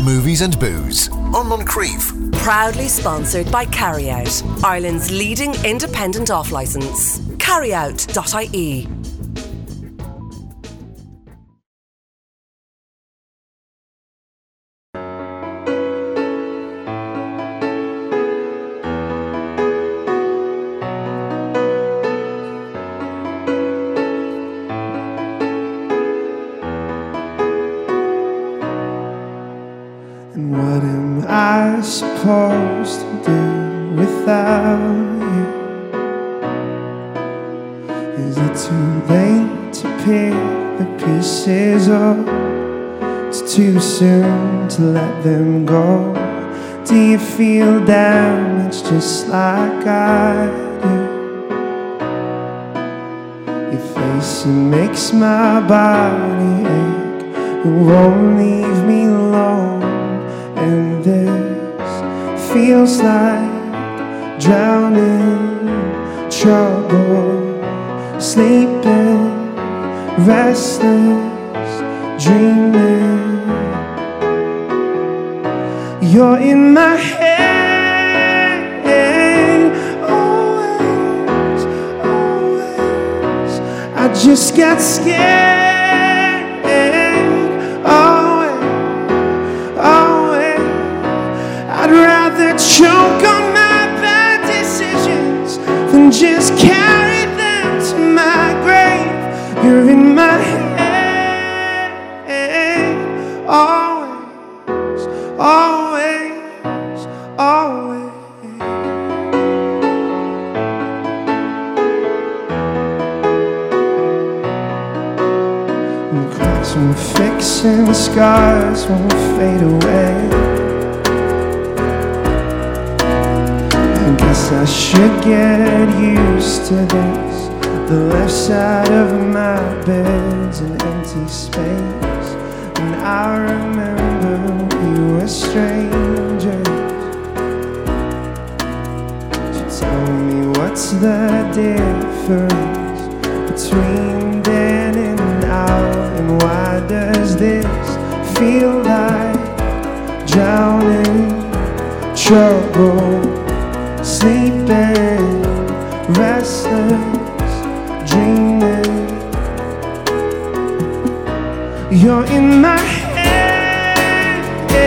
Movies and Booze on Moncrief. Proudly sponsored by Carryout, Ireland's leading independent off-licence. Carryout.ie. And what am I supposed to do without you? Is it too late to pick the pieces up? It's too soon to let them go. Do you feel damaged just like I do? Your face, it makes my body ache. It won't leave me alone. And this feels like drowning, trouble, sleeping, restless, dreaming. You're in my head, always, always. I just got scared. I'd rather choke on my bad decisions than just carry them to my grave. You're in my head, always, always, always. And cracks won't fix and scars won't fade away. I should get used to this. The left side of my bed's an empty space, and I remember we were strangers. So tell me, what's the difference between then and now? And why does this feel like drowning, trouble, sleeping, restless, dreaming? You're in my head,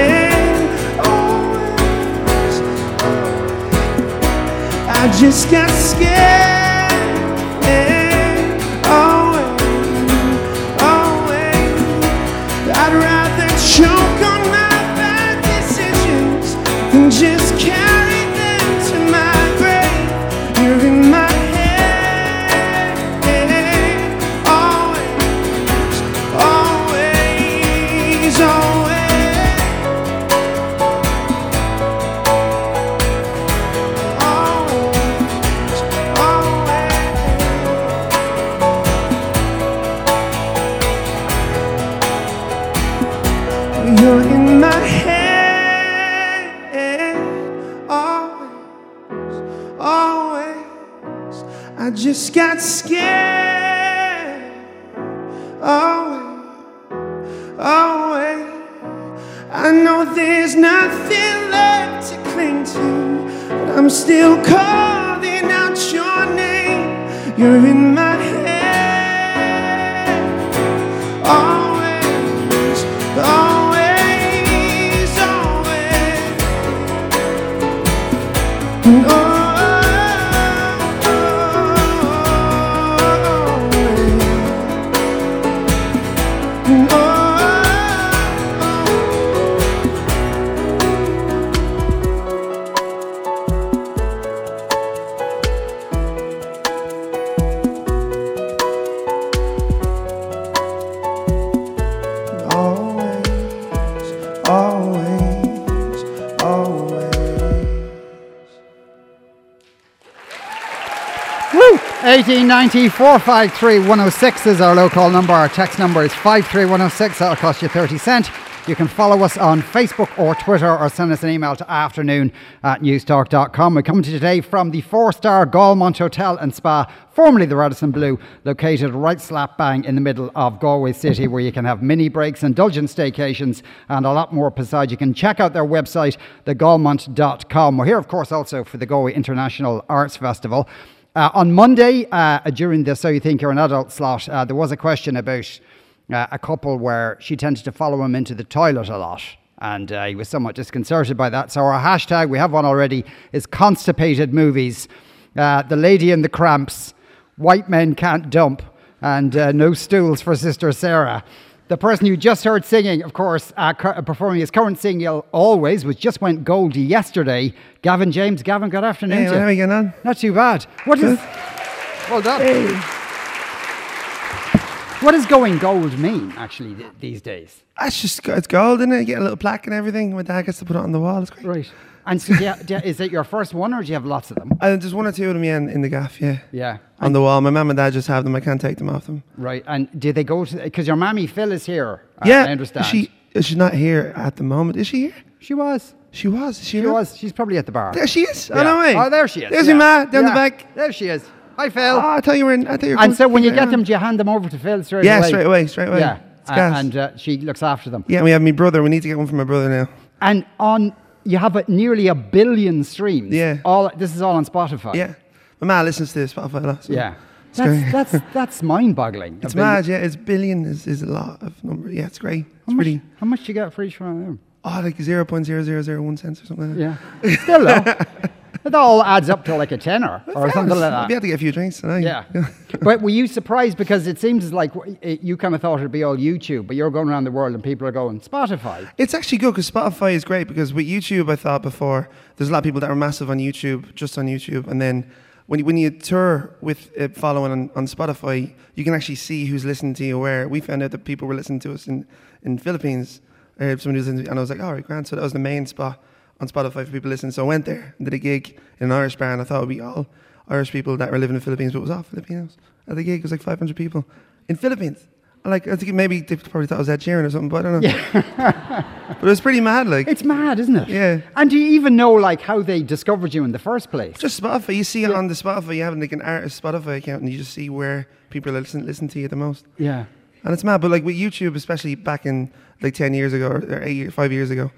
always, always. I just got scared, always, always. I'd rather choke on my bad decisions than just carry in my head, always, always, always, always. You're in my head, always, always. I just got scared, always, always. I know there's nothing left to cling to, but I'm still calling out your name. You're in my head, always, always, always. Oh. 1890 453 106 is our local number. Our text number is 53106. That'll cost you 30 cents. You can follow us on Facebook or Twitter or send us an email to afternoon@newstalk.com. We're coming to you today from the 4-star Galmont Hotel and Spa, formerly the Radisson Blu, located right slap bang in the middle of Galway City, where you can have mini breaks, indulgent staycations and a lot more beside. You can check out their website, thegalmont.com. We're here, of course, also for the Galway International Arts Festival. On Monday, during the So You Think You're an Adult slot, there was a question about a couple where she tended to follow him into the toilet a lot, and he was somewhat disconcerted by that. So our hashtag, we have one already, is constipated movies. The Lady in the Cramps, White Men Can't Dump, and No Stools for Sister Sarah. The person you just heard singing, of course, performing his current single Always, which just went gold yesterday, Gavin James. Gavin, good afternoon. Hey, how are you getting on? Not too bad. What is... Well done. Hey. What does going gold mean, actually, these days? It's gold, isn't it? You get a little plaque and everything. My dad gets to put it on the wall. It's great. Right. And so, is it your first one, or do you have lots of them? There's one or two of them, in the gaff, yeah. Yeah. On the wall. My mum and dad just have them. I can't take them off them. Right. And do they go to... Because your mammy, Phil, is here, Yeah. I understand. She's not here at the moment. Is she here? She was. She was. Is she She here? was. She's probably at the bar. There she is. Yeah. Oh, no way. Oh, there she is. There's your ma down the back. There she is. Hi, Phil. Oh, I thought you were in. And so when you get them, do you hand them over to Phil straight away? Yeah, straight away. Yeah. It's gas. And she looks after them. Yeah, we have my brother. We need to get one for my brother now. And you have nearly 1 billion streams. Yeah. This is all on Spotify. Yeah. My ma listens to Spotify a lot. So Yeah. it's great. That's mind-boggling. It's mad, yeah. It's billion is a lot of number. Yeah, it's great. It's pretty. How much do you get for each one of them? Oh, like 0.0001 cents or something like that. Yeah. Still though. It all adds up to like a tenner or something like that. We had to get a few drinks tonight. Yeah. But were you surprised, because it seems like you kind of thought it'd be all YouTube, but you're going around the world and people are going, Spotify? It's actually good because Spotify is great, because with YouTube, I thought before, there's a lot of people that are massive on YouTube, just on YouTube. And then when you tour with following on Spotify, you can actually see who's listening to you where. We found out that people were listening to us in Philippines. Somebody was and I was like, all right, grand. So that was the main spot on Spotify for people listening. So I went there and did a gig in an Irish bar, and I thought it would be all Irish people that were living in the Philippines, but it was all Filipinos. At the gig, it was like 500 people in Philippines. I think maybe they probably thought it was Ed Sheeran or something, but I don't know. Yeah. But it was pretty mad, like. It's mad, isn't it? Yeah. And do you even know like how they discovered you in the first place? Just Spotify. You see it on the Spotify. You have like an artist Spotify account, and you just see where people are listen to you the most. Yeah. And it's mad, but like with YouTube, especially back in like 10 years ago or 5 years ago,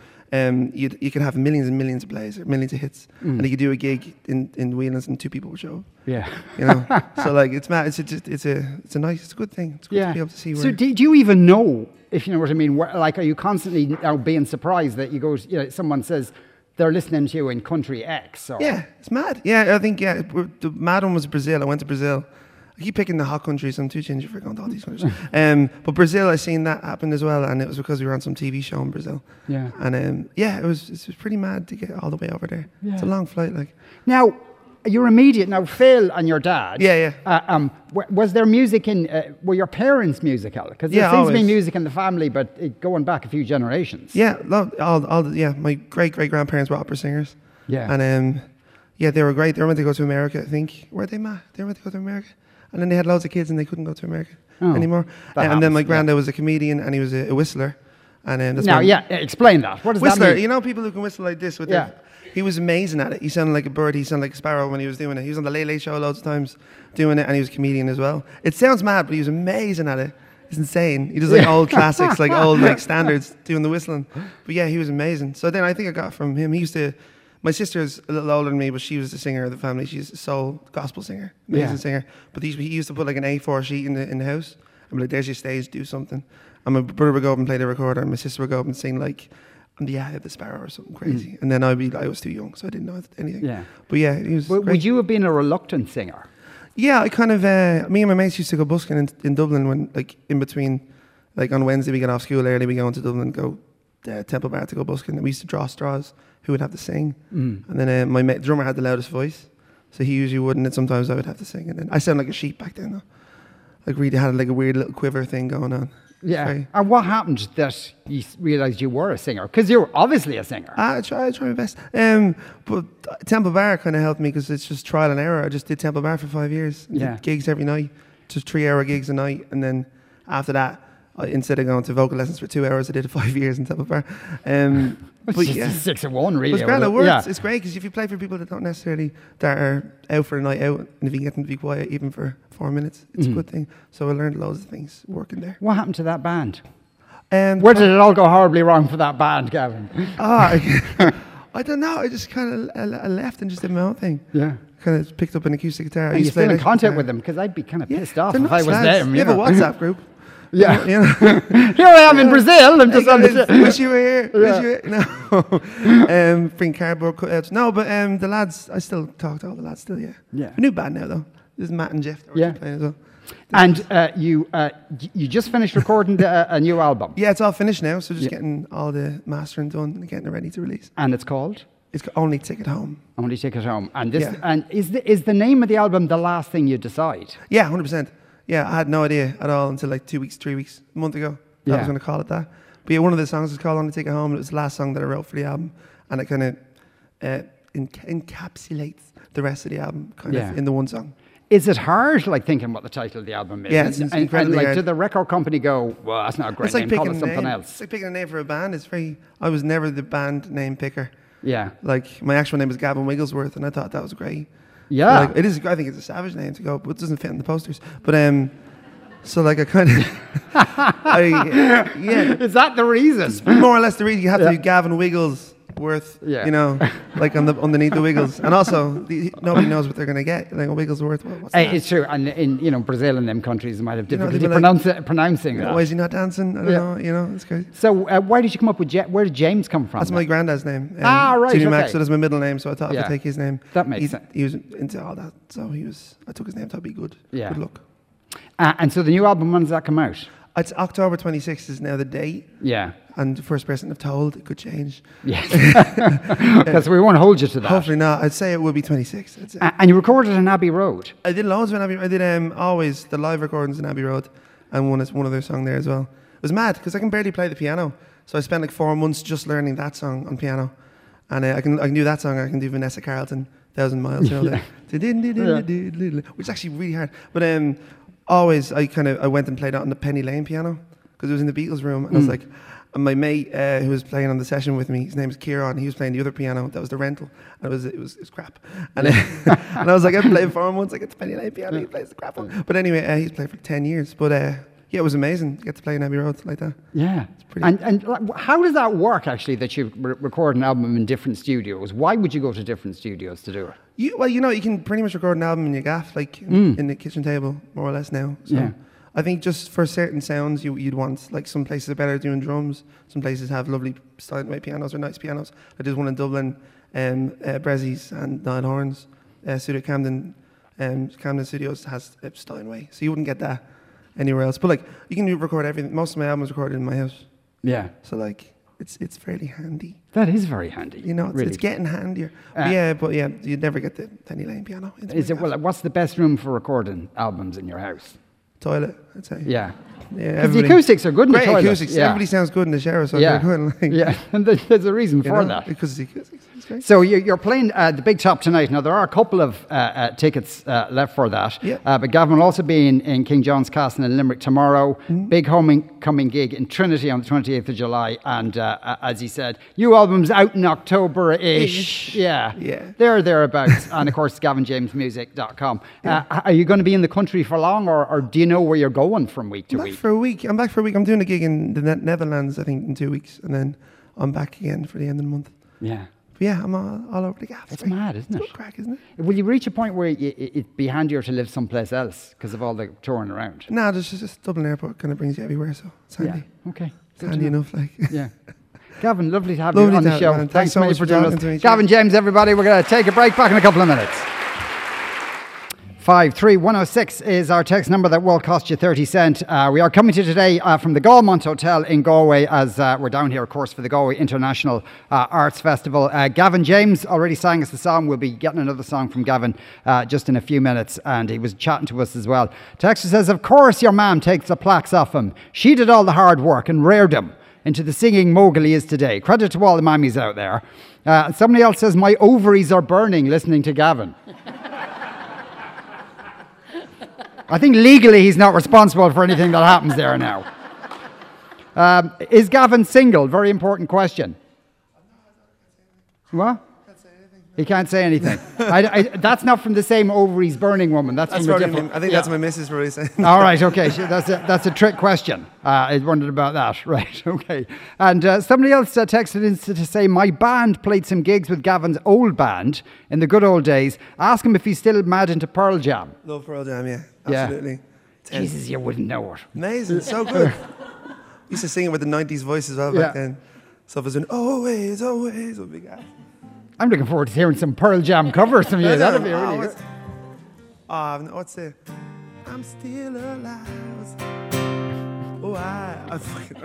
you could have millions and millions of plays or millions of hits, and you could do a gig in Whelan's and 2 people would show up. Yeah. You know, so like it's mad. It's a good thing. It's good to be able to see where. So do you even know, if you know what I mean? Like, are you constantly now being surprised that you go? Someone says they're listening to you in country X? Or? Yeah, it's mad. Yeah, I think the mad one was Brazil. I went to Brazil. I keep picking the hot countries. I'm too ginger for going to all these countries. But Brazil, I seen that happen as well, and it was because we were on some TV show in Brazil. Yeah. And it was pretty mad to get all the way over there. Yeah. It's a long flight, like. Now, your immediate Phil and your dad. Yeah. Was there music were your parents musical? Because there seems to be music in the family, but going back a few generations. Yeah. My great grandparents were opera singers. Yeah. And they were great. They were meant to go to America, I think. Were they, Ma? They were meant to go to America. And then they had loads of kids and they couldn't go to America anymore. And then my granddad was a comedian and he was a whistler. And that's explain that. What does whistler, that mean? you know people who can whistle like this with he was amazing at it. He sounded like a bird, he sounded like a sparrow when he was doing it. He was on the Late Late Show loads of times doing it, and he was a comedian as well. It sounds mad, but he was amazing at it. It's insane. He does like old classics, like old like standards doing the whistling. But yeah, he was amazing. So then I think I got it from him. My sister's a little older than me, but she was the singer of the family. She's a soul gospel singer, amazing singer. But he used to put like an A4 sheet in the house and be like, there's your stage, do something. And my brother would go up and play the recorder, and my sister would go up and sing like, I'm the eye of the sparrow or something crazy. And then I was too young, so I didn't know anything. Yeah. But yeah, he was great. Would you have been a reluctant singer? Yeah, I kind of, me and my mates used to go busking in Dublin when, like, in between, like on Wednesday we get off school early, we go into Dublin and go Temple Bar to go busking, and we used to draw straws who would have to sing. And then my drummer had the loudest voice, so he usually wouldn't, and sometimes I would have to sing. And then I sound like a sheep back then though. Like really had like a weird little quiver thing going on. Yeah. Very- And what happened that you realised you were a singer? Because you're obviously a singer. I try my best. But Temple Bar kind of helped me because it's just trial and error. I just did Temple Bar for 5 years. Yeah. Did gigs every night, just 3-hour gigs a night. And then after that, instead of going to vocal lessons for 2 hours, I did 5 years in Temple Bar. It's But just yeah. 6 of 1, really. It's grand. It works. Yeah. It's great because if you play for people that don't necessarily that are out for a night out, and if you can get them to be quiet even for 4 minutes, it's a good thing. So I learned loads of things working there. What happened to that band? And Where did it all go horribly wrong for that band, Gavin? I don't know. I just kind of left and just did my own thing. Yeah. Kind of picked up an acoustic guitar. I Are you used to play still in electric contact guitar. with them? Because I'd be kind of Yeah, pissed off they're if I nice was lads. them. We have a WhatsApp group. Yeah. You know? Here I am in Brazil. I'm just on the... Wish you were here. Wish you were No. Bring cardboard cutouts. No, but the lads, I still talk to all the lads still, yeah. Yeah. A new band now, though. This is Matt and Jeff. They're Yeah. playing as well. And you just finished recording a new album. Yeah, it's all finished now, so just Yeah. getting all the mastering done and getting it ready to release. And it's called It's Only Take It Home. Only Take It Home. And this Yeah. and is the name of the album the last thing you decide? Yeah, 100%. Yeah, I had no idea at all until like 2 weeks, 3 weeks, a month ago. that I Yeah. was going to call it that. But yeah, one of the songs is called Only Take It Home. It was the last song that I wrote for the album. And it kind of encapsulates the rest of the album kind Yeah. of in the one song. Is it hard, like thinking what the title of the album is? Yeah, it's and incredibly like, hard. did the record company go, well, that's not a great It's like name, call picking it a something name. else? It's like picking a name for a band. I was never the band name picker. Yeah. Like, my actual name is Gavin Wigglesworth, and I thought that was great. Yeah. Like, I think it's a savage name to go, but it doesn't fit in the posters. But, so like I kind of, yeah, Is that the reason? more or less the reason you have to Yeah. be Gavin Wigglesworth, Yeah. you know, like underneath the Wiggles. And also, nobody knows what they're going to get. Like a Wigglesworth, what's that? It's true, and in Brazil and them countries, they might have You know, difficulty they'd be like, pronouncing Why that. is he not dancing? I don't Yeah. know, you know, it's crazy. So, why did you come up with where did James come from? That's my granddad's name. Right, Jimmy okay. Mac, so that's my middle name, so I thought Yeah. if I take his name. That makes sense. He was into all that, so I took his name, thought it'd be good. Yeah. Good luck. And so the new album, when does that come out? It's October 26th is now the date, Yeah. and the first person I've told, it could change. Yeah. Because we won't hold you to that. Hopefully not. I'd say it will be 26. I'd say. And you recorded in Abbey Road. I did loads of Abbey. I did always the live recordings in Abbey Road, and one other song there as well. It was mad because I can barely play the piano, so I spent like 4 months just learning that song on piano, and I can do that song. I can do Vanessa Carlton, 1,000 Miles, you know, which is actually really hard. But always I went and played it on the Penny Lane piano because it was in the Beatles room, and I was like. And my mate who was playing on the session with me, his name is Kieran. He was playing the other piano. That was the rental, and it was crap. And and I was like, I've played 4 months. I get to Penny Lane piano. He plays the crap one. But anyway, he's played for 10 years. But yeah, it was amazing to get to play in Abbey Road like that. Yeah. pretty- And how does that work, actually, that you record an album in different studios? Why would you go to different studios to do it? You can pretty much record an album in your gaff, like in the kitchen table, more or less now. So Yeah. I think just for certain sounds, you'd want, like some places are better at doing drums. Some places have lovely Steinway pianos or nice pianos. Like there's one in Dublin, Brezzi's and Nile Horns. Studio Camden Studios has Steinway. So you wouldn't get that anywhere else. But like, you can record everything. Most of my albums recorded in my house. Yeah. So like, it's fairly handy. That is very handy. You know, really. it's getting handier. But you'd never get the Penny Lane piano. into Is my it, gaff. well, what's the best room for recording albums in your house? Toilet, I'd say. Yeah. Yeah, Because the everybody- acoustics are good in the Great toilet. acoustics. Yeah. Everybody sounds good in the shower, so Yeah. they're good. Like, Yeah. And there's a reason you for know, that. because the acoustics. It's great. So you're playing the Big Top tonight. Now, there are a couple of tickets left for that. Yeah. But Gavin will also be in King John's Castle in Limerick tomorrow. Mm-hmm. Big homecoming gig in Trinity on the 28th of July. And as he said, new album's out in October-ish. Ish. Yeah. Yeah. Thereabouts. And, of course, GavinJamesMusic.com. Are you going to be in the country for long, or do you know where you're going from week to I'm back week? for a week. I'm back for a week. I'm doing a gig in the Netherlands, I think, in 2 weeks. And then I'm back again for the end of the month. Yeah. But yeah, I'm all over the gaff. It's great. mad, isn't It's it? good crack, isn't it? Will you reach a point where it'd be handier to live someplace else because of all the touring around? Nah, there's just Dublin Airport kind of brings you everywhere, so it's handy. Yeah. Okay. It's Good to handy know. enough, like. Yeah. Gavin, lovely to have Lovely you on to the have show. you, man. Thanks so many much for for joining talking us. to me. Gavin James, everybody. We're going to take a break, back in a couple of minutes. 53106 is our text number that will cost you 30 cent. We are coming to you today from the Galmont Hotel in Galway as we're down here, of course, for the Galway International Arts Festival. Gavin James already sang us the song. We'll be getting another song from Gavin just in a few minutes, and he was chatting to us as well. Texter says, of course your mum takes the plaques off him. She did all the hard work and reared him into the singing mogul he is today. Credit to all the mammies out there. Somebody else says, my ovaries are burning listening to Gavin. I think legally he's not responsible for anything that happens there now. Is Gavin single? Very important question. What? He can't say anything. That's not from the same ovaries burning woman. That's from a different... I think that's my missus probably saying. All right, okay. That's a trick question. I wondered about that. Right, okay. And somebody else texted in to say, my band played some gigs with Gavin's old band in the good old days. Ask him if he's still mad into Pearl Jam. Love Pearl Jam, yeah. Absolutely. Yeah. Jesus, you wouldn't know it. Amazing, so good. Used to sing it with the 90s voice as well back then. So if it was always, always, would be gas. I'm looking forward to hearing some Pearl Jam covers from you. That'll be really good. What's the... I'm still alive. Oh, I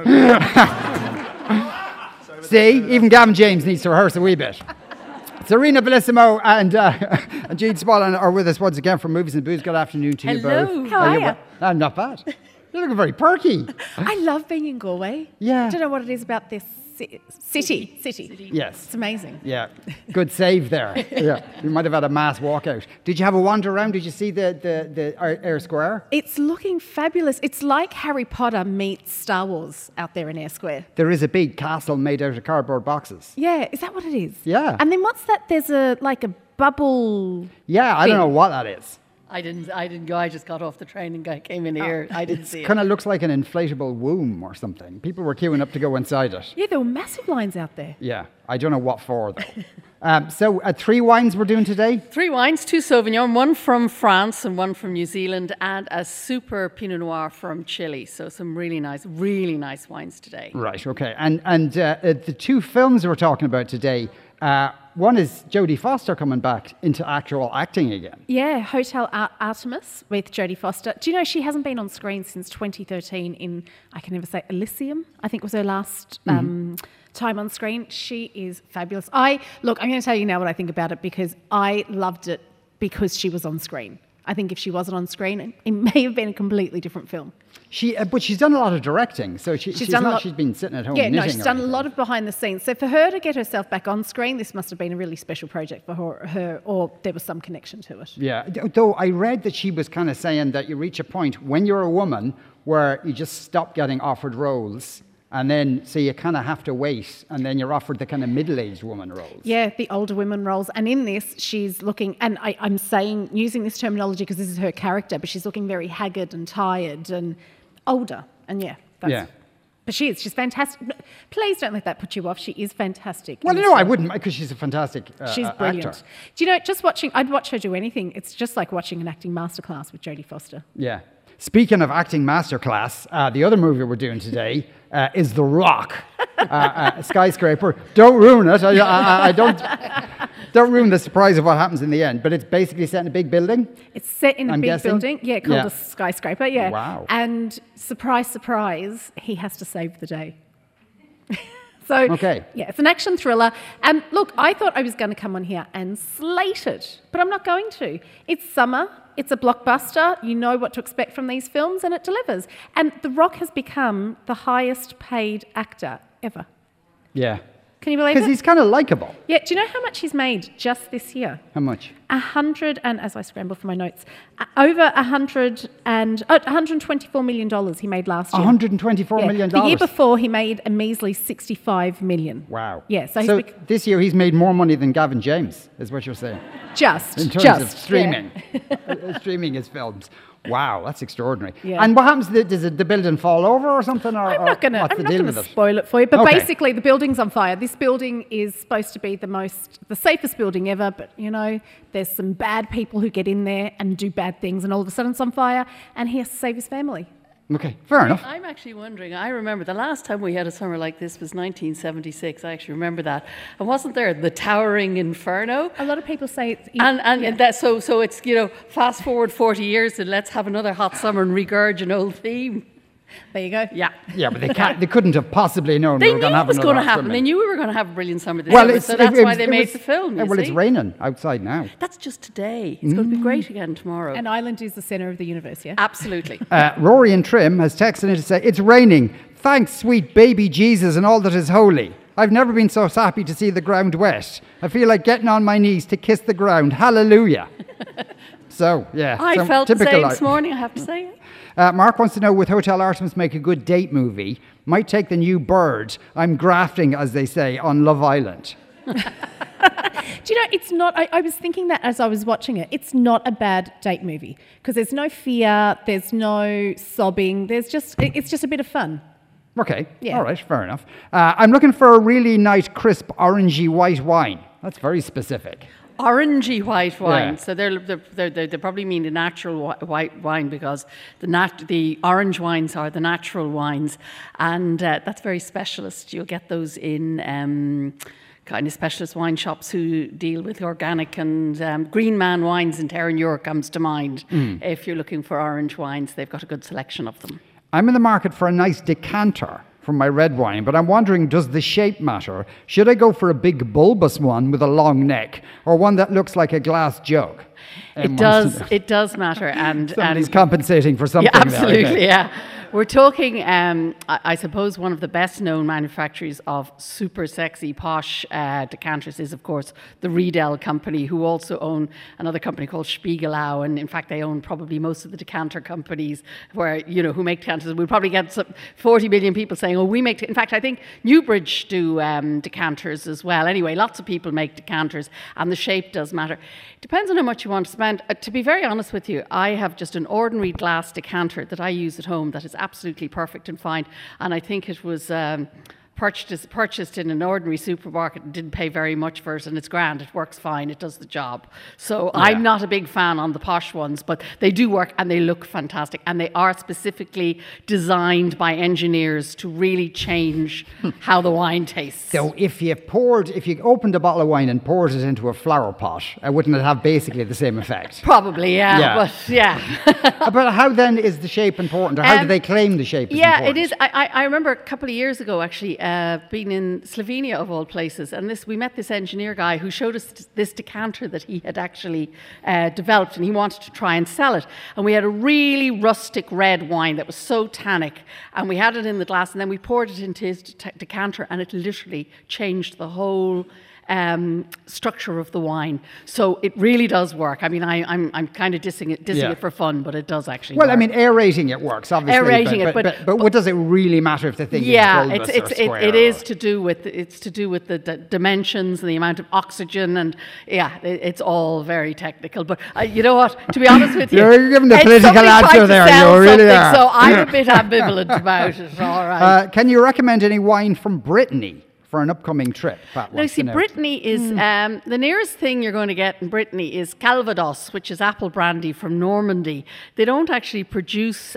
fucking... See, even Gavin James needs to rehearse a wee bit. Serena Bellissimo and Jean Smallin are with us once again from Movies and Booze. Good afternoon to you both. Hello. How are you? I'm not bad. You're looking very perky. I love being in Galway. Yeah. I don't know what it is about this city. Yes. It's amazing. Yeah. Good save there. Yeah. You might have had a mass walkout. Did you have a wander around? Did you see the Eyre Square? It's looking fabulous. It's like Harry Potter meets Star Wars out there in Eyre Square. There is a big castle made out of cardboard boxes. Yeah. Is that what it is? Yeah. And then what's that? There's a bubble. Yeah, I don't know what that is. I didn't go. I just got off the train and came in here. I didn't see it. It kind of looks like an inflatable womb or something. People were queuing up to go inside it. Yeah, there were massive lines out there. Yeah, I don't know what for though. So 3 wines we're doing today? 3 wines, 2 Sauvignon, 1 from France and 1 from New Zealand, and a super Pinot Noir from Chile. So some really nice wines today. Right, okay. And the 2 films we're talking about today, one is Jodie Foster coming back into actual acting again. Yeah, Hotel Artemis with Jodie Foster. Do you know she hasn't been on screen since 2013 in, I can never say, Elysium, I think was her last time on screen. She is fabulous. I'm going to tell you now what I think about it because I loved it because she was on screen. I think if she wasn't on screen, it may have been a completely different film. But she's done a lot of directing, so she's been sitting at home knitting. Yeah, no, she's done a lot of behind the scenes. So for her to get herself back on screen, this must have been a really special project for her, or there was some connection to it. Yeah, though I read that she was kind of saying that you reach a point when you're a woman where you just stop getting offered roles. And then, so you kind of have to wait, and then you're offered the kind of middle-aged woman roles. Yeah, the older women roles. And in this, she's looking, and I'm using this terminology because this is her character, but she's looking very haggard and tired and older. And but she's fantastic. Please don't let that put you off. She is fantastic. Well, no, I wouldn't, because she's a fantastic she's brilliant. actor. Do you know, I'd watch her do anything. It's just like watching an acting masterclass with Jodie Foster. Yeah. Speaking of acting masterclass, the other movie we're doing today is The Rock, Skyscraper. Don't ruin it. I don't ruin the surprise of what happens in the end. But it's basically set in a big building. It's set in a big guessing? building, called a skyscraper. Yeah. Wow. And surprise, surprise, he has to save the day. So, yeah, it's an action thriller. And look, I thought I was going to come on here and slate it, but I'm not going to. It's summer. It's a blockbuster. You know what to expect from these films, and it delivers. And The Rock has become the highest paid actor ever. Yeah. Can you believe it? Because he's kind of likable. Yeah. Do you know how much he's made just this year? How much? 100 and, as I scramble for my notes, over $124 million he made last year. $124 million? The year before, he made a measly $65 million. Wow. Yeah. So this year he's made more money than Gavin James, is what you're saying? In terms of streaming. Yeah. Streaming his films. Wow, that's extraordinary. Yeah. And what happens? Does the building fall over or something? I'm not going to spoil it for you, but basically the building's on fire. This building is supposed to be the safest building ever, but you know, there's some bad people who get in there and do bad things, and all of a sudden it's on fire, and he has to save his family. Okay, fair enough. I'm actually wondering, I remember the last time we had a summer like this was 1976. I actually remember that. And wasn't there the Towering Inferno? A lot of people say it's... And that, so it's, fast forward 40 years and let's have another hot summer and regurge an old theme. There you go. Yeah. Yeah, but they couldn't have possibly known they we were going to have it was going to another happen. summer. They knew we were going to have a brilliant summer this summer, so that's why they made the film, you It's see. raining outside now. That's just today. It's going to be great again tomorrow. And Ireland is the centre of the universe, yeah? Absolutely. Rory and Trim has texted in to say, it's raining. Thanks, sweet baby Jesus and all that is holy. I've never been so happy to see the ground wet. I feel like getting on my knees to kiss the ground. Hallelujah. So, yeah. I felt the same this morning, I have to say. Mark wants to know, would Hotel Artemis make a good date movie? Might take the new Bird. I'm grafting, as they say, on Love Island. Do you know, it's not... I was thinking that as I was watching it. It's not a bad date movie because there's no fear, there's no sobbing, it's just a bit of fun. Okay, Yeah. all right, fair enough. I'm looking for a really nice, crisp, orangey white wine. That's very specific. Orangey white wine. Yeah. So they probably mean the natural white wine because the orange wines are the natural wines, and that's very specialist. You'll get those in kind of specialist wine shops who deal with organic, and Green Man Wines in Terenure comes to mind. If you're looking for orange wines, they've got a good selection of them. I'm in the market for a nice decanter for my red wine, but I'm wondering, does the shape matter? Should I go for a big bulbous one with a long neck, or one that looks like a glass jug? It does matter, and somebody's compensating for something. Yeah, absolutely, there, okay. yeah. We're talking, I suppose, one of the best-known manufacturers of super sexy, posh decanters is, of course, the Riedel company, who also own another company called Spiegelau, and in fact, they own probably most of the decanter companies who make decanters. We'll probably get 40 million people saying, "Oh, we make." In fact, I think Newbridge do decanters as well. Anyway, lots of people make decanters, and the shape does matter. It depends on how much you want to spend. To be very honest with you, I have just an ordinary glass decanter that I use at home that is absolutely perfect and fine, and I think it was purchased in an ordinary supermarket and didn't pay very much for it, and it's grand, it works fine, it does the job. So yeah. I'm not a big fan on the posh ones, but they do work and they look fantastic, and they are specifically designed by engineers to really change how the wine tastes. So if you opened a bottle of wine and poured it into a flower pot, wouldn't it have basically the same effect? Probably, yeah. But yeah. But how then is the shape important, or how do they claim the shape is important? Yeah, it is. I remember a couple of years ago, actually, being in Slovenia, of all places, and we met this engineer guy who showed us this decanter that he had actually developed, and he wanted to try and sell it. And we had a really rustic red wine that was so tannic, and we had it in the glass, and then we poured it into his decanter, and it literally changed the whole structure of the wine. So it really does work. I mean, I'm kind of dissing it for fun, but it does actually work. Well, I mean, aerating it works, obviously. Aerating but what does it really matter if the thing is bulbous or square? It is to do with the dimensions and the amount of oxygen, and it's all very technical. But you know what? To be honest with you, you're giving the political answer there. You really are. So I'm a bit ambivalent about it. All right. Can you recommend any wine from Brittany for an upcoming trip? Now, see, Brittany is the nearest thing you're going to get in Brittany is Calvados, which is apple brandy from Normandy. They don't actually produce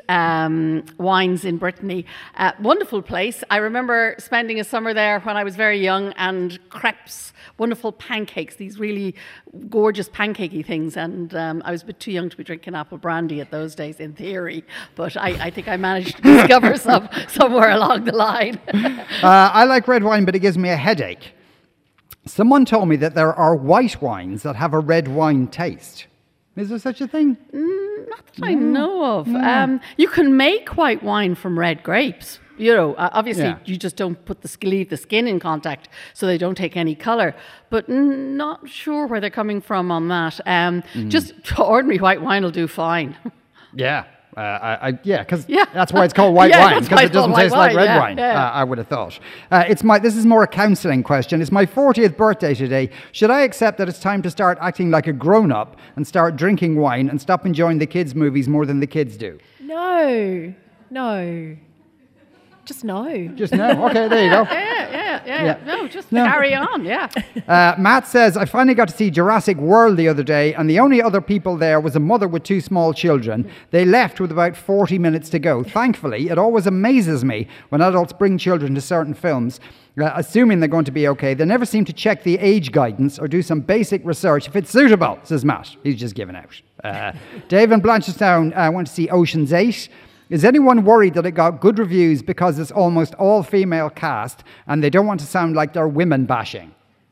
wines in Brittany. Wonderful place. I remember spending a summer there when I was very young, and crepes, wonderful pancakes, these really gorgeous pancakey things. And I was a bit too young to be drinking apple brandy at those days, in theory, but I think I managed to discover somewhere along the line. I like red wine, but it gives me a headache. Someone told me that there are white wines that have a red wine taste. Is there such a thing? Not that I know of. You can make white wine from red grapes. Obviously, you just don't leave the skin in contact, so they don't take any colour. But not sure where they're coming from on that. Just ordinary white wine will do fine. Yeah. Because that's why it's called white wine, because it doesn't taste like red wine, I would have thought. This is more a counselling question. It's my 40th birthday today. Should I accept that it's time to start acting like a grown-up and start drinking wine and stop enjoying the kids' movies more than the kids do? No. Just no. Just no. Okay, there you go. Yeah. No, just carry on, yeah. Matt says, I finally got to see Jurassic World the other day, and the only other people there was a mother with 2 small children. They left with about 40 minutes to go. Thankfully, it always amazes me when adults bring children to certain films, assuming they're going to be okay. They never seem to check the age guidance or do some basic research if it's suitable, says Matt. He's just giving out. Dave in Blanchardstown went to see Ocean's 8. Is anyone worried that it got good reviews because it's almost all female cast and they don't want to sound like they're women bashing?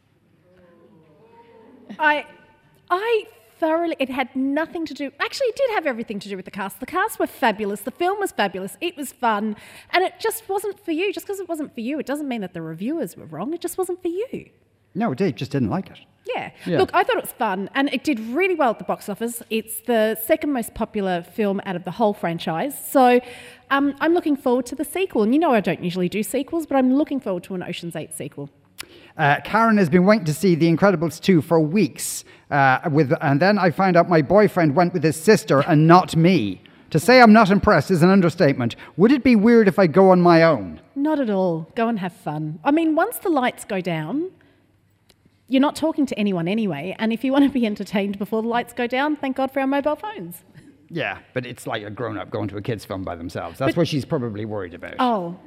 I thoroughly, it had nothing to do, actually it did have everything to do with the cast. The cast were fabulous, the film was fabulous, it was fun, and it just wasn't for you. Just because it wasn't for you, it doesn't mean that the reviewers were wrong, it just wasn't for you. No, they just didn't like it. Yeah. Look, I thought it was fun, and it did really well at the box office. It's the second most popular film out of the whole franchise. So I'm looking forward to the sequel. And you know I don't usually do sequels, but I'm looking forward to an Ocean's 8 sequel. Karen has been waiting to see The Incredibles 2 for weeks. And then I found out my boyfriend went with his sister and not me. To say I'm not impressed is an understatement. Would it be weird if I go on my own? Not at all. Go and have fun. I mean, once the lights go down, you're not talking to anyone anyway, and if you want to be entertained before the lights go down, thank God for our mobile phones. Yeah, but it's like a grown-up going to a kid's film by themselves. That's what she's probably worried about.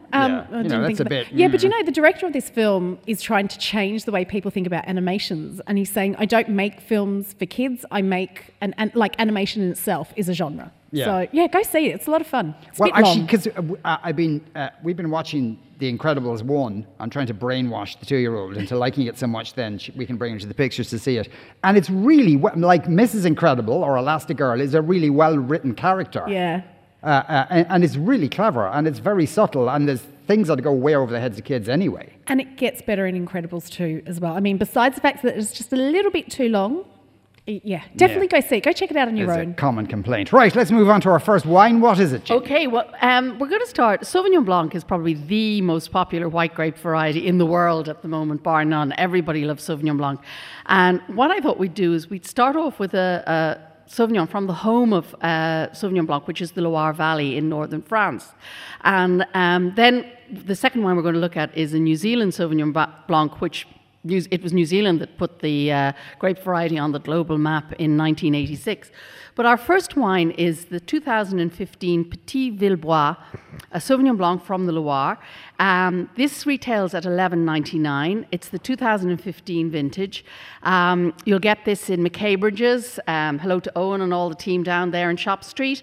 That's a bit... Yeah, but you know, the director of this film is trying to change the way people think about animations, and he's saying, I don't make films for kids, I make, like animation in itself is a genre. Yeah. So, yeah, go see it. It's a lot of fun. It's well, actually, because we've been watching The Incredibles 1 and trying to brainwash the 2-year-old into liking it so much then we can bring her to the pictures to see it. And it's really, like Mrs. Incredible or Elastigirl is a really well-written character. Yeah. And it's really clever and it's very subtle and there's things that go way over the heads of kids anyway. And it gets better in Incredibles 2 as well. I mean, besides the fact that it's just a little bit too long, yeah, definitely go see it. Go check it out on your own. It's a common complaint. Right, let's move on to our first wine. What is it, Jim? Okay, well, we're going to start. Sauvignon Blanc is probably the most popular white grape variety in the world at the moment, bar none. Everybody loves Sauvignon Blanc. And what I thought we'd do is we'd start off with a Sauvignon from the home of Sauvignon Blanc, which is the Loire Valley in northern France. And then the second wine we're going to look at is a New Zealand Sauvignon Blanc, which it was New Zealand that put the grape variety on the global map in 1986. But our first wine is the 2015 Petit Villebois, a Sauvignon Blanc from the Loire. This retails at $11.99. It's the 2015 vintage. You'll get this in McCabridge's. Hello to Owen and all the team down there in Shop Street.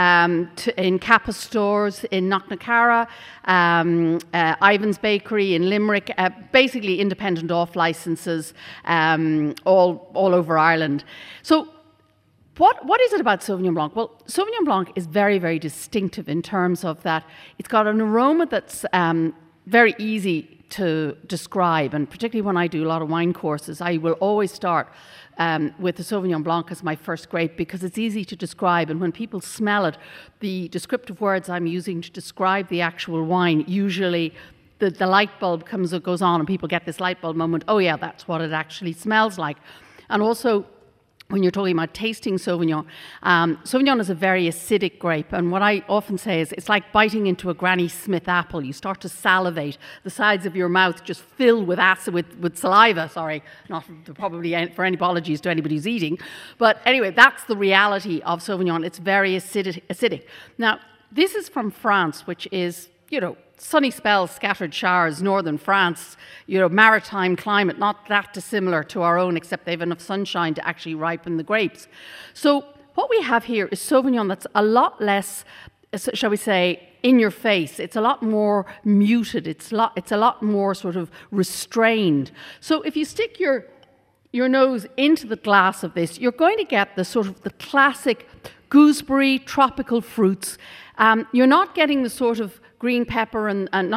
In Kappa stores in Knocknacarra, Ivan's Bakery in Limerick. Basically independent off licenses all over Ireland. So what is it about Sauvignon Blanc? Well, Sauvignon Blanc is very, very distinctive in terms of that it's got an aroma that's very easy to describe, and particularly when I do a lot of wine courses, I will always start with the Sauvignon Blanc as my first grape because it's easy to describe, and when people smell it, the descriptive words I'm using to describe the actual wine, usually the light bulb goes on and people get this light bulb moment, oh yeah, that's what it actually smells like. And also, when you're talking about tasting Sauvignon, Sauvignon is a very acidic grape, and what I often say is it's like biting into a Granny Smith apple. You start to salivate. The sides of your mouth just fill with acid, with saliva. Sorry, not probably for any apologies to anybody who's eating. But anyway, that's the reality of Sauvignon. It's very acidic. Now, this is from France, which is, sunny spells, scattered showers, northern France, maritime climate, not that dissimilar to our own, except they have enough sunshine to actually ripen the grapes. So what we have here is Sauvignon that's a lot less, shall we say, in your face. It's a lot more muted. It's a lot more sort of restrained. So if you stick your nose into the glass of this, you're going to get the sort of the classic gooseberry tropical fruits. You're not getting the sort of green pepper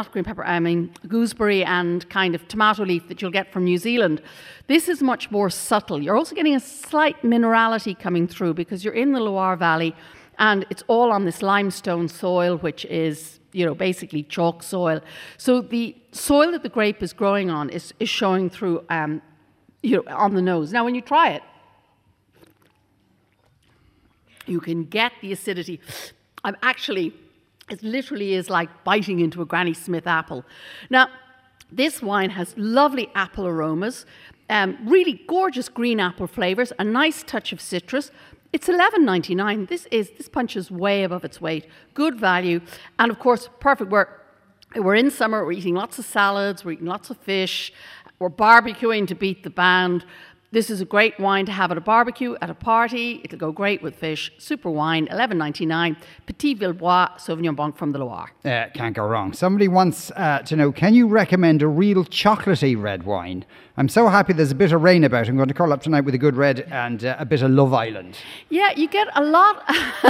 gooseberry and kind of tomato leaf that you'll get from New Zealand. This is much more subtle. You're also getting a slight minerality coming through because you're in the Loire Valley and it's all on this limestone soil, which is, basically chalk soil. So the soil that the grape is growing on is showing through, on the nose. Now, when you try it, you can get the acidity. I'm actually It literally is like biting into a Granny Smith apple. Now, this wine has lovely apple aromas, really gorgeous green apple flavours, a nice touch of citrus. It's $11.99. This punches way above its weight. Good value, and of course, perfect. We're in summer. We're eating lots of salads. We're eating lots of fish. We're barbecuing to beat the band. This is a great wine to have at a barbecue, at a party. It'll go great with fish. Super wine, $11.99. Petit Villebois Sauvignon Blanc from the Loire. Can't go wrong. Somebody wants to know, can you recommend a real chocolatey red wine? I'm so happy there's a bit of rain about. I'm going to curl up tonight with a good red and a bit of Love Island. Yeah, you get a lot.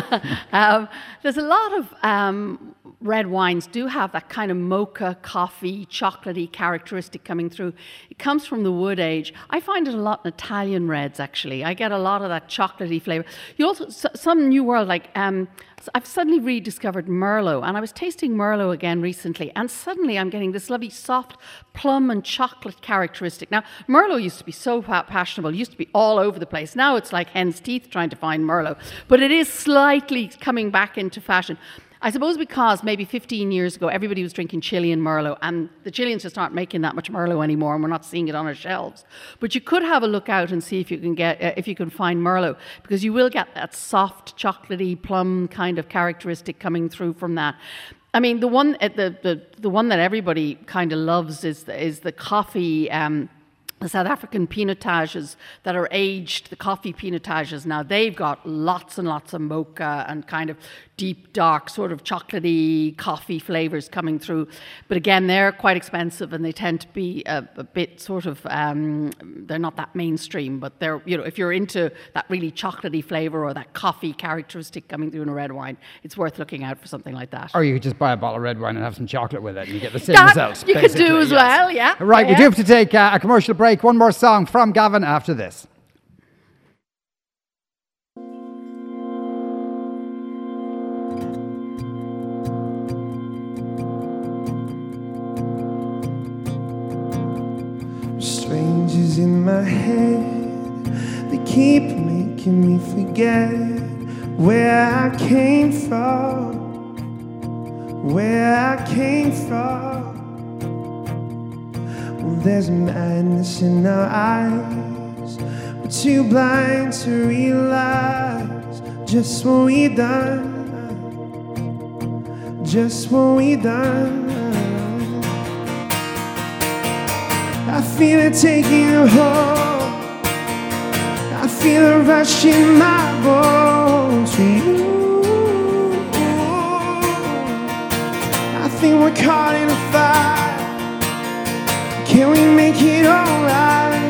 There's a lot of red wines do have that kind of mocha, coffee, chocolatey characteristic coming through. It comes from the wood age. I find it a lot in Italian reds, actually. I get a lot of that chocolatey flavour. You also, some New World, like, I've suddenly rediscovered Merlot, and I was tasting Merlot again recently, and suddenly I'm getting this lovely soft plum and chocolate characteristic. Now, Merlot used to be so fashionable, used to be all over the place. Now it's like hen's teeth trying to find Merlot, but it is slightly coming back into fashion. I suppose because maybe 15 years ago, everybody was drinking Chilean Merlot, and the Chileans just aren't making that much Merlot anymore, and we're not seeing it on our shelves. But you could have a look out and see if you can find Merlot, because you will get that soft, chocolatey, plum kind of characteristic coming through from that. I mean, the one that everybody kind of loves is the coffee. The South African pinotages that are aged, the coffee pinotages, now they've got lots and lots of mocha and kind of deep, dark, sort of chocolatey coffee flavours coming through. But again, they're quite expensive, and they tend to be a bit sort of, they're not that mainstream, but they're, if you're into that really chocolatey flavour or that coffee characteristic coming through in a red wine, it's worth looking out for something like that. Or you could just buy a bottle of red wine and have some chocolate with it, and you get the same results. You could do as well, yeah. Right, we do have to take a commercial break. One more song from Gavin after this. Strangers in my head, they keep making me forget where I came from, where I came from. Well, there's madness in our eyes, we're too blind to realize just what we done, just what we done. I feel it taking a hold, I feel a rush in my bones for you. I think we're caught in a fire, can we make it alright?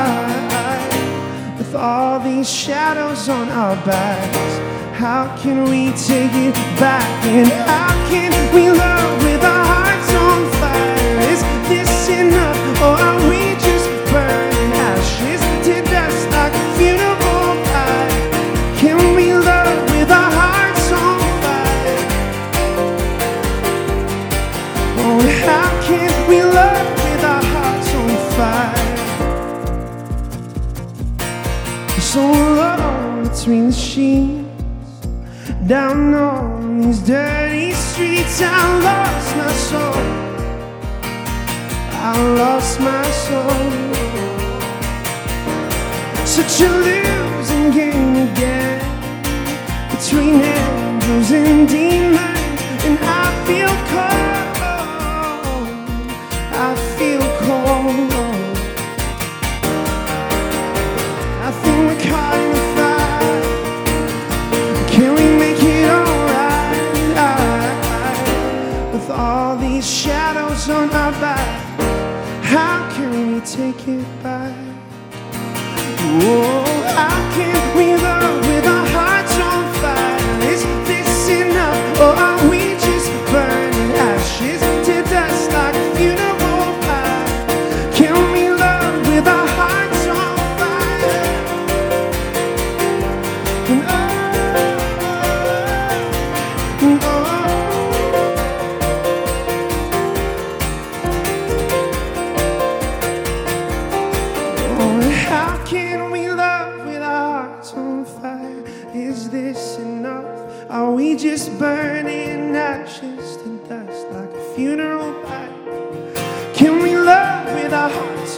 With all these shadows on our backs, how can we take it back? And how can we love with our hearts on fire? Is this enough, or are we just burning ashes to dust like a funeral pyre? Can we love with our hearts on fire? Oh, how can we love with our hearts on fire? So alone between the sheets, down on these dirty streets, I lost my soul, I lost my soul. Such a losing game again, between angels and demons, and I feel cold, I feel cold. I think we're caught in the fire, can we make it alright? With all these shadows on our back, how can we take it back? Oh, how can we love with our hearts on fire? Is this enough, or are we just burning ashes to dust like a funeral pyre? Can we love with our hearts on fire? And how can we love with our hearts on fire? Is this enough? Are we just burning ashes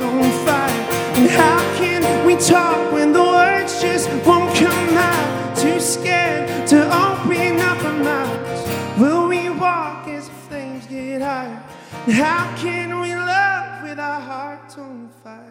on fire. And how can we talk when the words just won't come out? Too scared to open up our mouths. Will we walk as the flames get higher? And how can we love with our hearts on fire?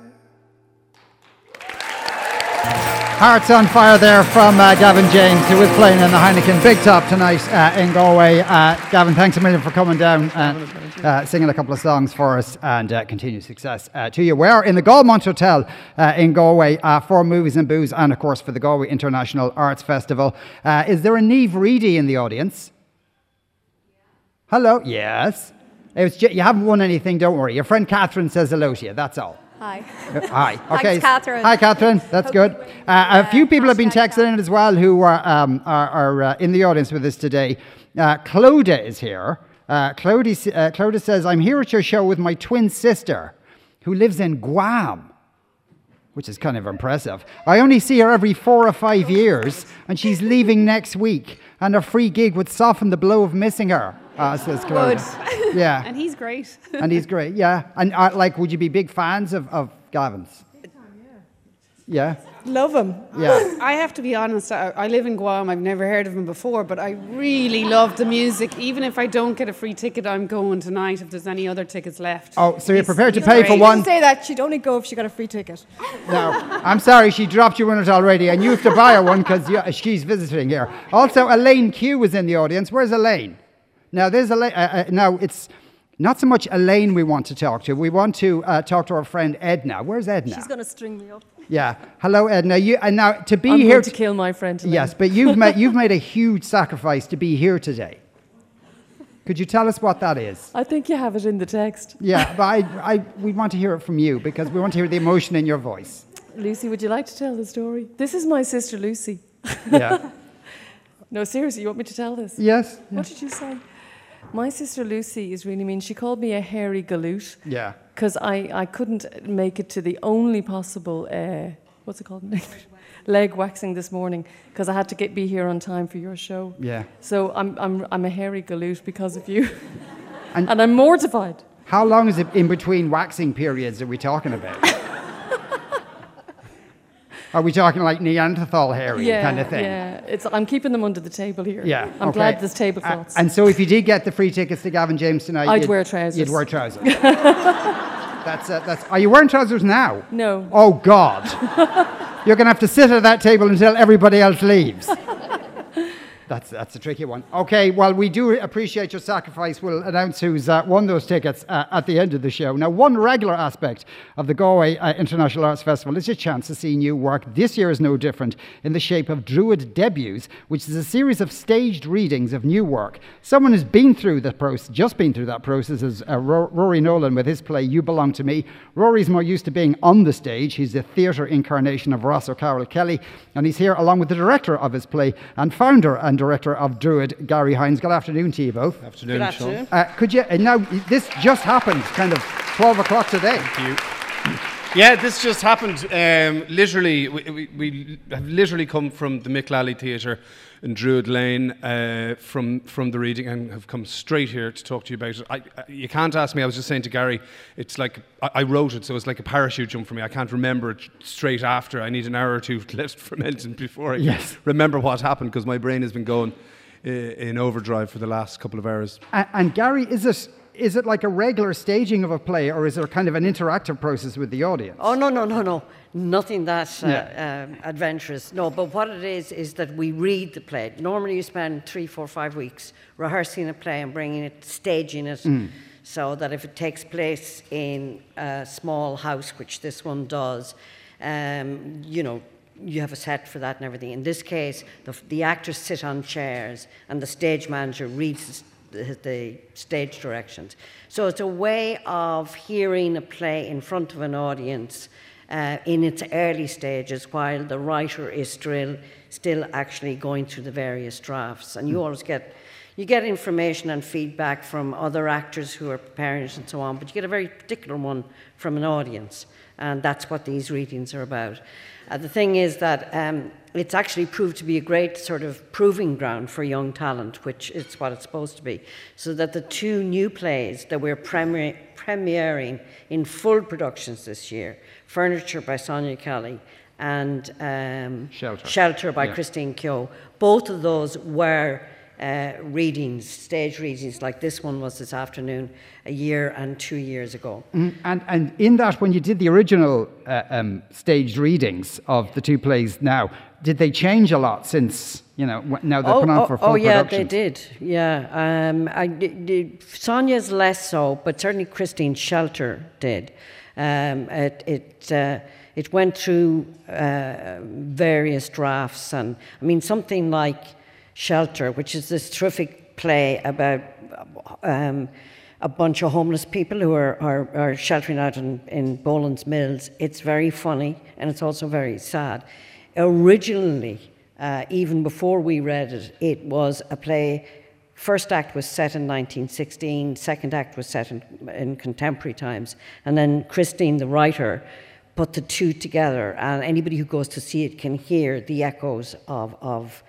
Hearts on Fire there from Gavin James, who is playing in the Heineken Big Top tonight in Galway. Gavin, thanks a million for coming down and singing a couple of songs for us, and continued success to you. We're in the Galmont Hotel in Galway for Movies and Booze, and of course for the Galway International Arts Festival. Is there a Niamh Reedy in the audience? Hello? Yes. You haven't won anything, don't worry. Your friend Catherine says hello to you, that's all. Hi. Hi. Okay. Thanks, Catherine. Hi, Catherine. That's good. A few people have been texting in as well who are in the audience with us today. Clodagh is here. Clodagh says, I'm here at your show with my twin sister who lives in Guam, which is kind of impressive. I only see her every 4 or 5 years, and she's leaving next week, and a free gig would soften the blow of missing her. Says Clodagh. Yeah. And he's great. And he's great, yeah. And would you be big fans of Gavin's? Yeah? Love him. Yeah. I have to be honest, I live in Guam. I've never heard of him before, but I really love the music. Even if I don't get a free ticket, I'm going tonight if there's any other tickets left. Oh, so you're prepared to pay for She one? didn't say that. She'd only go if she got a free ticket. No, I'm sorry, she dropped you in it already, and you have to buy her one because she's visiting here. Also, Elaine Q was in the audience. Where's Elaine? Now, there's Elaine. Now, it's not so much Elaine we want to talk to. We want to talk to our friend Edna. Where's Edna? She's going to string me up. Yeah. Hello, Edna. Now to be I'm here going to kill my friend Elaine. Yes, but you've made a huge sacrifice to be here today. Could you tell us what that is? I think you have it in the text. Yeah, but we want to hear it from you because we want to hear the emotion in your voice. Lucy, would you like to tell the story? This is my sister Lucy. Yeah. No, seriously, you want me to tell this? Yes. What did you say? My sister Lucy is really mean. She called me a hairy galoot. Yeah. Because I couldn't make it to the only possible, what's it called? Leg waxing this morning because I had to be here on time for your show. Yeah. So I'm a hairy galoot because of you. And I'm mortified. How long is it in between waxing periods are we talking about? Are we talking like Neanderthal hairy kind of thing? Yeah, I'm keeping them under the table here. Yeah, I'm glad there's tablecloths. And so if you did get the free tickets to Gavin James tonight, I'd wear trousers. You'd wear trousers. That's. Are you wearing trousers now? No. Oh God! You're going to have to sit at that table until everybody else leaves. That's a tricky one. Okay, well, we do appreciate your sacrifice. We'll announce who's won those tickets at the end of the show. Now, one regular aspect of the Galway International Arts Festival is your chance to see new work. This year is no different in the shape of Druid Debuts, which is a series of staged readings of new work. Someone who's been through the process, just been through that process, is Rory Nolan with his play You Belong to Me. Rory's more used to being on the stage. He's the theatre incarnation of Ross O'Carroll Kelly, and he's here along with the director of his play and founder and director of Druid, Gary Hines. Good afternoon to you both. Afternoon, Good afternoon. Sean. Now, this just happened kind of 12 o'clock today. Thank you. Yeah, this just happened. Literally, we have literally come from the Micklally Theatre in Druid Lane from the reading and have come straight here to talk to you about it. You can't ask me. I was just saying to Gary, it's like I wrote it, so it's like a parachute jump for me. I can't remember it straight after. I need an hour or two to let it ferment before I can remember what happened because my brain has been going in overdrive for the last couple of hours. And Gary, is it like a regular staging of a play, or is there kind of an interactive process with the audience? Oh, no. Nothing that adventurous. No, but what it is that we read the play. Normally you spend 3, 4, 5 weeks rehearsing a play and bringing it, staging it, so that if it takes place in a small house, which this one does, you have a set for that and everything. In this case, the actors sit on chairs and the stage manager reads the stage directions. So it's a way of hearing a play in front of an audience in its early stages while the writer is still actually going through the various drafts. And you always get, You get information and feedback from other actors who are preparing it and so on, but you get a very particular one from an audience, and that's what these readings are about. The thing is that it's actually proved to be a great sort of proving ground for young talent, which is what it's supposed to be. So that the 2 new plays that we're premiering in full productions this year, Furniture by Sonia Kelly and Shelter by Christine Keogh, both of those were readings, stage readings like this one was this afternoon, a year and 2 years ago. And in that, when you did the original staged readings of the 2 plays now, did they change a lot since, now they're put on for full production? Yeah, they did. Yeah. Sonia's less so, but certainly Christine Shelter did. It went through various drafts, and I mean something like Shelter, which is this terrific play about a bunch of homeless people who are sheltering out in Boland's Mills. It's very funny and it's also very sad. Originally, even before we read it, it was a play. First act was set in 1916, second act was set in contemporary times, and then Christine, the writer, put the 2 together, and anybody who goes to see it can hear the echoes of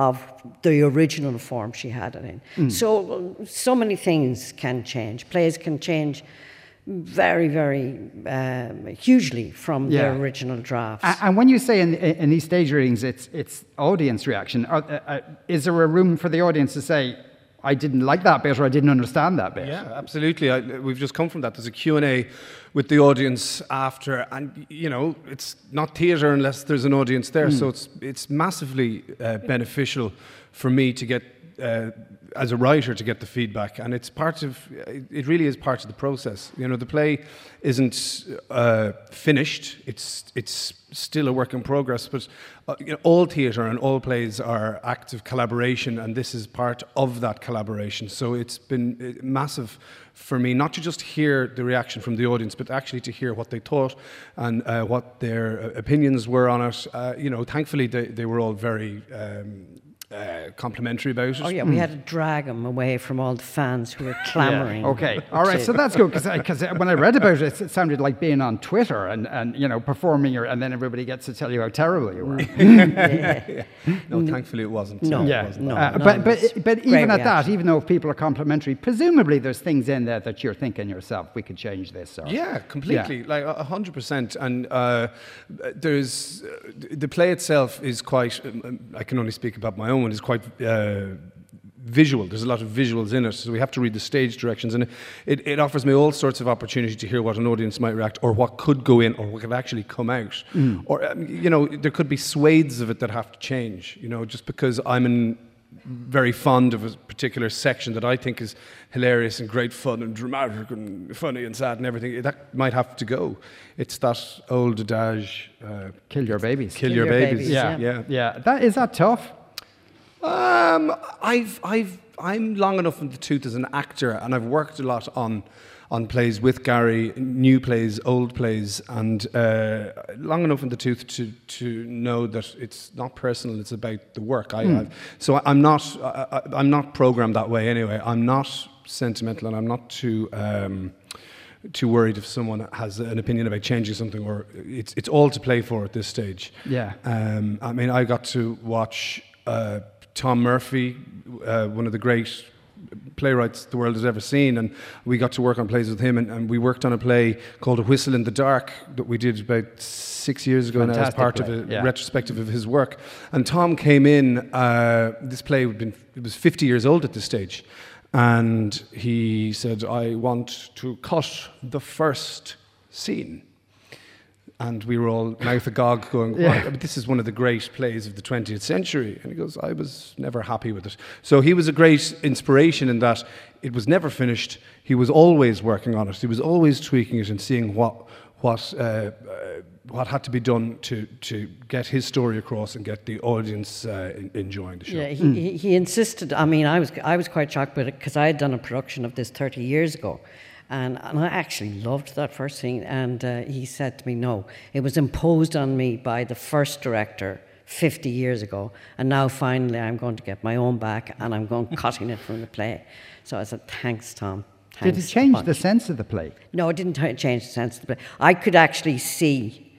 the original form she had it in. So many things can change. Plays can change very, very hugely from their original drafts. And when you say in these stage readings, it's audience reaction, is there a room for the audience to say, I didn't like that bit or I didn't understand that bit? Yeah, absolutely. We've just come from that. There's a Q&A with the audience after, and it's not theatre unless there's an audience there. So it's massively beneficial for me to get, as a writer, to get the feedback, and it really is part of the process. The play isn't finished. It's still a work in progress, but all theatre and all plays are acts of collaboration, and this is part of that collaboration. So it's been massive for me not to just hear the reaction from the audience, but actually to hear what they thought and what their opinions were on it. Thankfully they were all very complimentary about it. Oh yeah, we had to drag them away from all the fans who were clamouring. Yeah. Okay, all right, so that's good, because when I read about it, it sounded like being on Twitter and performing, and then everybody gets to tell you how terrible you were. No, thankfully it wasn't. No, it wasn't. But even at that, even though people are complimentary, presumably there's things in there that you're thinking yourself, we could change this. Or, yeah, completely, like 100%. And there's the play itself is quite. I can only speak about my own one. Is quite visual. There's a lot of visuals in it, so we have to read the stage directions, and it offers me all sorts of opportunity to hear what an audience might react, or what could go in, or what could actually come out, or there could be swathes of it that have to change. Just because I'm very fond of a particular section that I think is hilarious and great fun and dramatic and funny and sad and everything, that might have to go. It's that old adage: kill your babies. Kill your babies. Yeah. Is that tough? I'm long enough in the tooth as an actor, and I've worked a lot on plays with Gary, new plays, old plays, and long enough in the tooth to know that it's not personal; it's about the work. So I'm not programmed that way anyway. I'm not sentimental, and I'm not too worried if someone has an opinion about changing something, or it's all to play for at this stage. Yeah. I got to watch Tom Murphy, one of the great playwrights the world has ever seen, and we got to work on plays with him, and we worked on a play called A Whistle in the Dark that we did about 6 years ago now as part of a retrospective of his work. And Tom came in, this play it was 50 years old at this stage, and he said, I want to cut the first scene. And we were all mouth agog going, this is one of the great plays of the 20th century. And he goes, I was never happy with it. So he was a great inspiration in that it was never finished. He was always working on it. He was always tweaking it and seeing what had to be done to get his story across and get the audience enjoying the show. Yeah, he insisted. I was quite shocked with it because I had done a production of this 30 years ago. And I actually loved that first scene. And he said to me, no, it was imposed on me by the first director 50 years ago, and now finally I'm going to get my own back, and I'm going cutting it from the play. So I said, thanks, Tom. Did it change the sense of the play? No, it didn't change the sense of the play. I could actually see,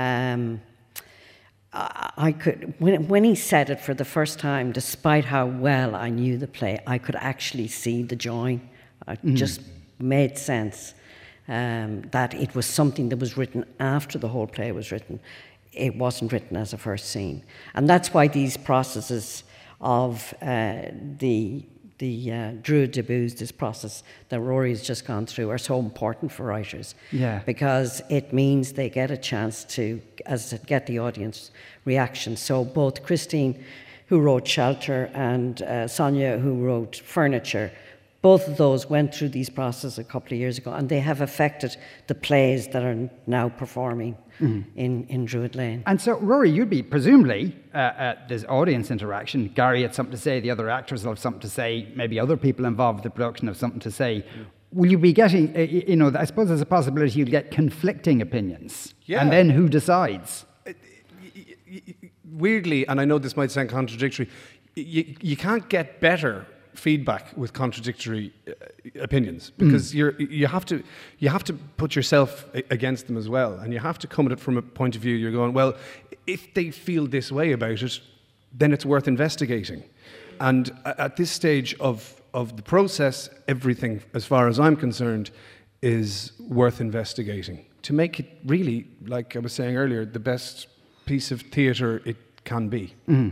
I could, when he said it for the first time, despite how well I knew the play, I could actually see the join. It just made sense that it was something that was written after the whole play was written. It wasn't written as a first scene. And that's why these processes of the Druid debuts, this process that Rory's just gone through, are so important for writers. Yeah. Because it means they get a chance to get the audience reaction. So both Christine, who wrote Shelter, and Sonia, who wrote Furniture, both of those went through these processes a couple of years ago, and they have affected the plays that are now performing in Druid Lane. And so, Rory, you'd be presumably, there's audience interaction. Gary had something to say, the other actors will have something to say, maybe other people involved with the production have something to say. Will you be getting, I suppose there's a possibility you'll get conflicting opinions. Yeah. And then who decides? Weirdly, and I know this might sound contradictory, you can't get better feedback with contradictory opinions, because you have to put yourself against them as well, and you have to come at it from a point of view. You're going, well, if they feel this way about it, then it's worth investigating. And at this stage of the process, everything, as far as I'm concerned, is worth investigating to make it really, like I was saying earlier, the best piece of theatre it can be.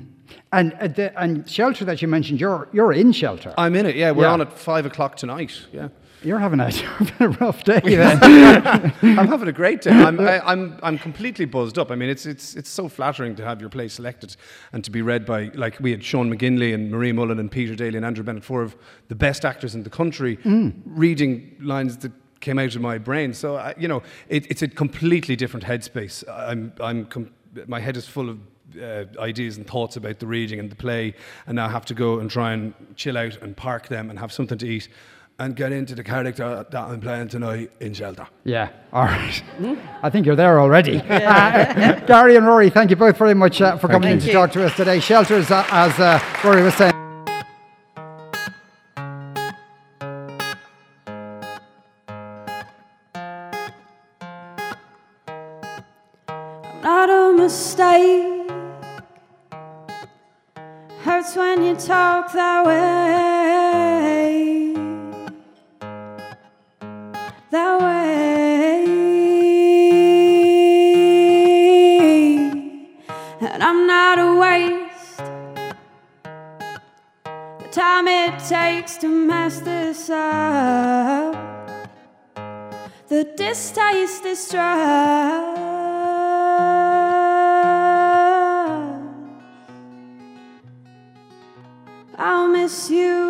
And Shelter that you mentioned, you're in Shelter. I'm in it, yeah. We're on at 5 o'clock tonight, yeah. You're having a rough day then. I'm having a great day. I'm completely buzzed up. I mean, it's so flattering to have your play selected and to be read by, like, we had Sean McGinley and Marie Mullen and Peter Daly and Andrew Bennett, 4 of the best actors in the country, reading lines that came out of my brain. So, it's a completely different headspace. My head is full of ideas and thoughts about the reading and the play, and now I have to go and try and chill out and park them and have something to eat and get into the character that I'm playing tonight in Shelter. Yeah, all right. I think you're there already. Gary and Rory, thank you both very much for coming in to talk to us today. Shelters, as Rory was saying, not a mistake. Hurts when you talk that way. That way. And I'm not a waste. The time it takes to mess this up. The distaste is dry. I'll miss you.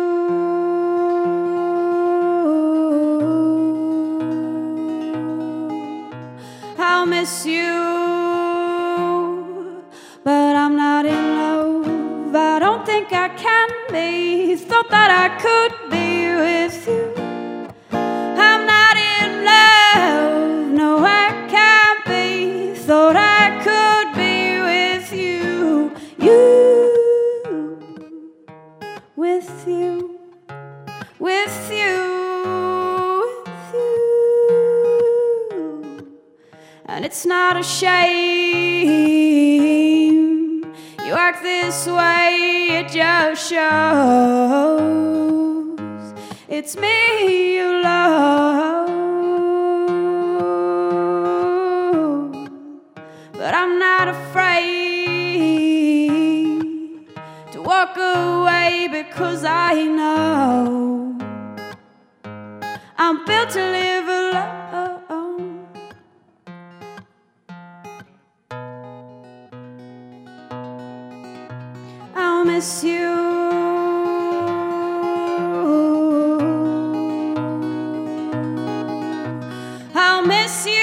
I'll miss you. But I'm not in love. I don't think I can be. Thought that I could be with you. I'm not in love. No, I can't be. Thought I could be with you. With you, with you, with you. And it's not a shame you act this way, it just shows it's me you love. But I'm not afraid to walk away, because I know I'm built to live alone. I'll miss you. I'll miss you.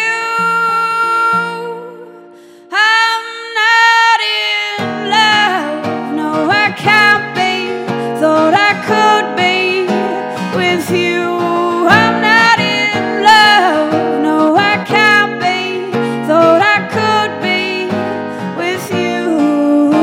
With you.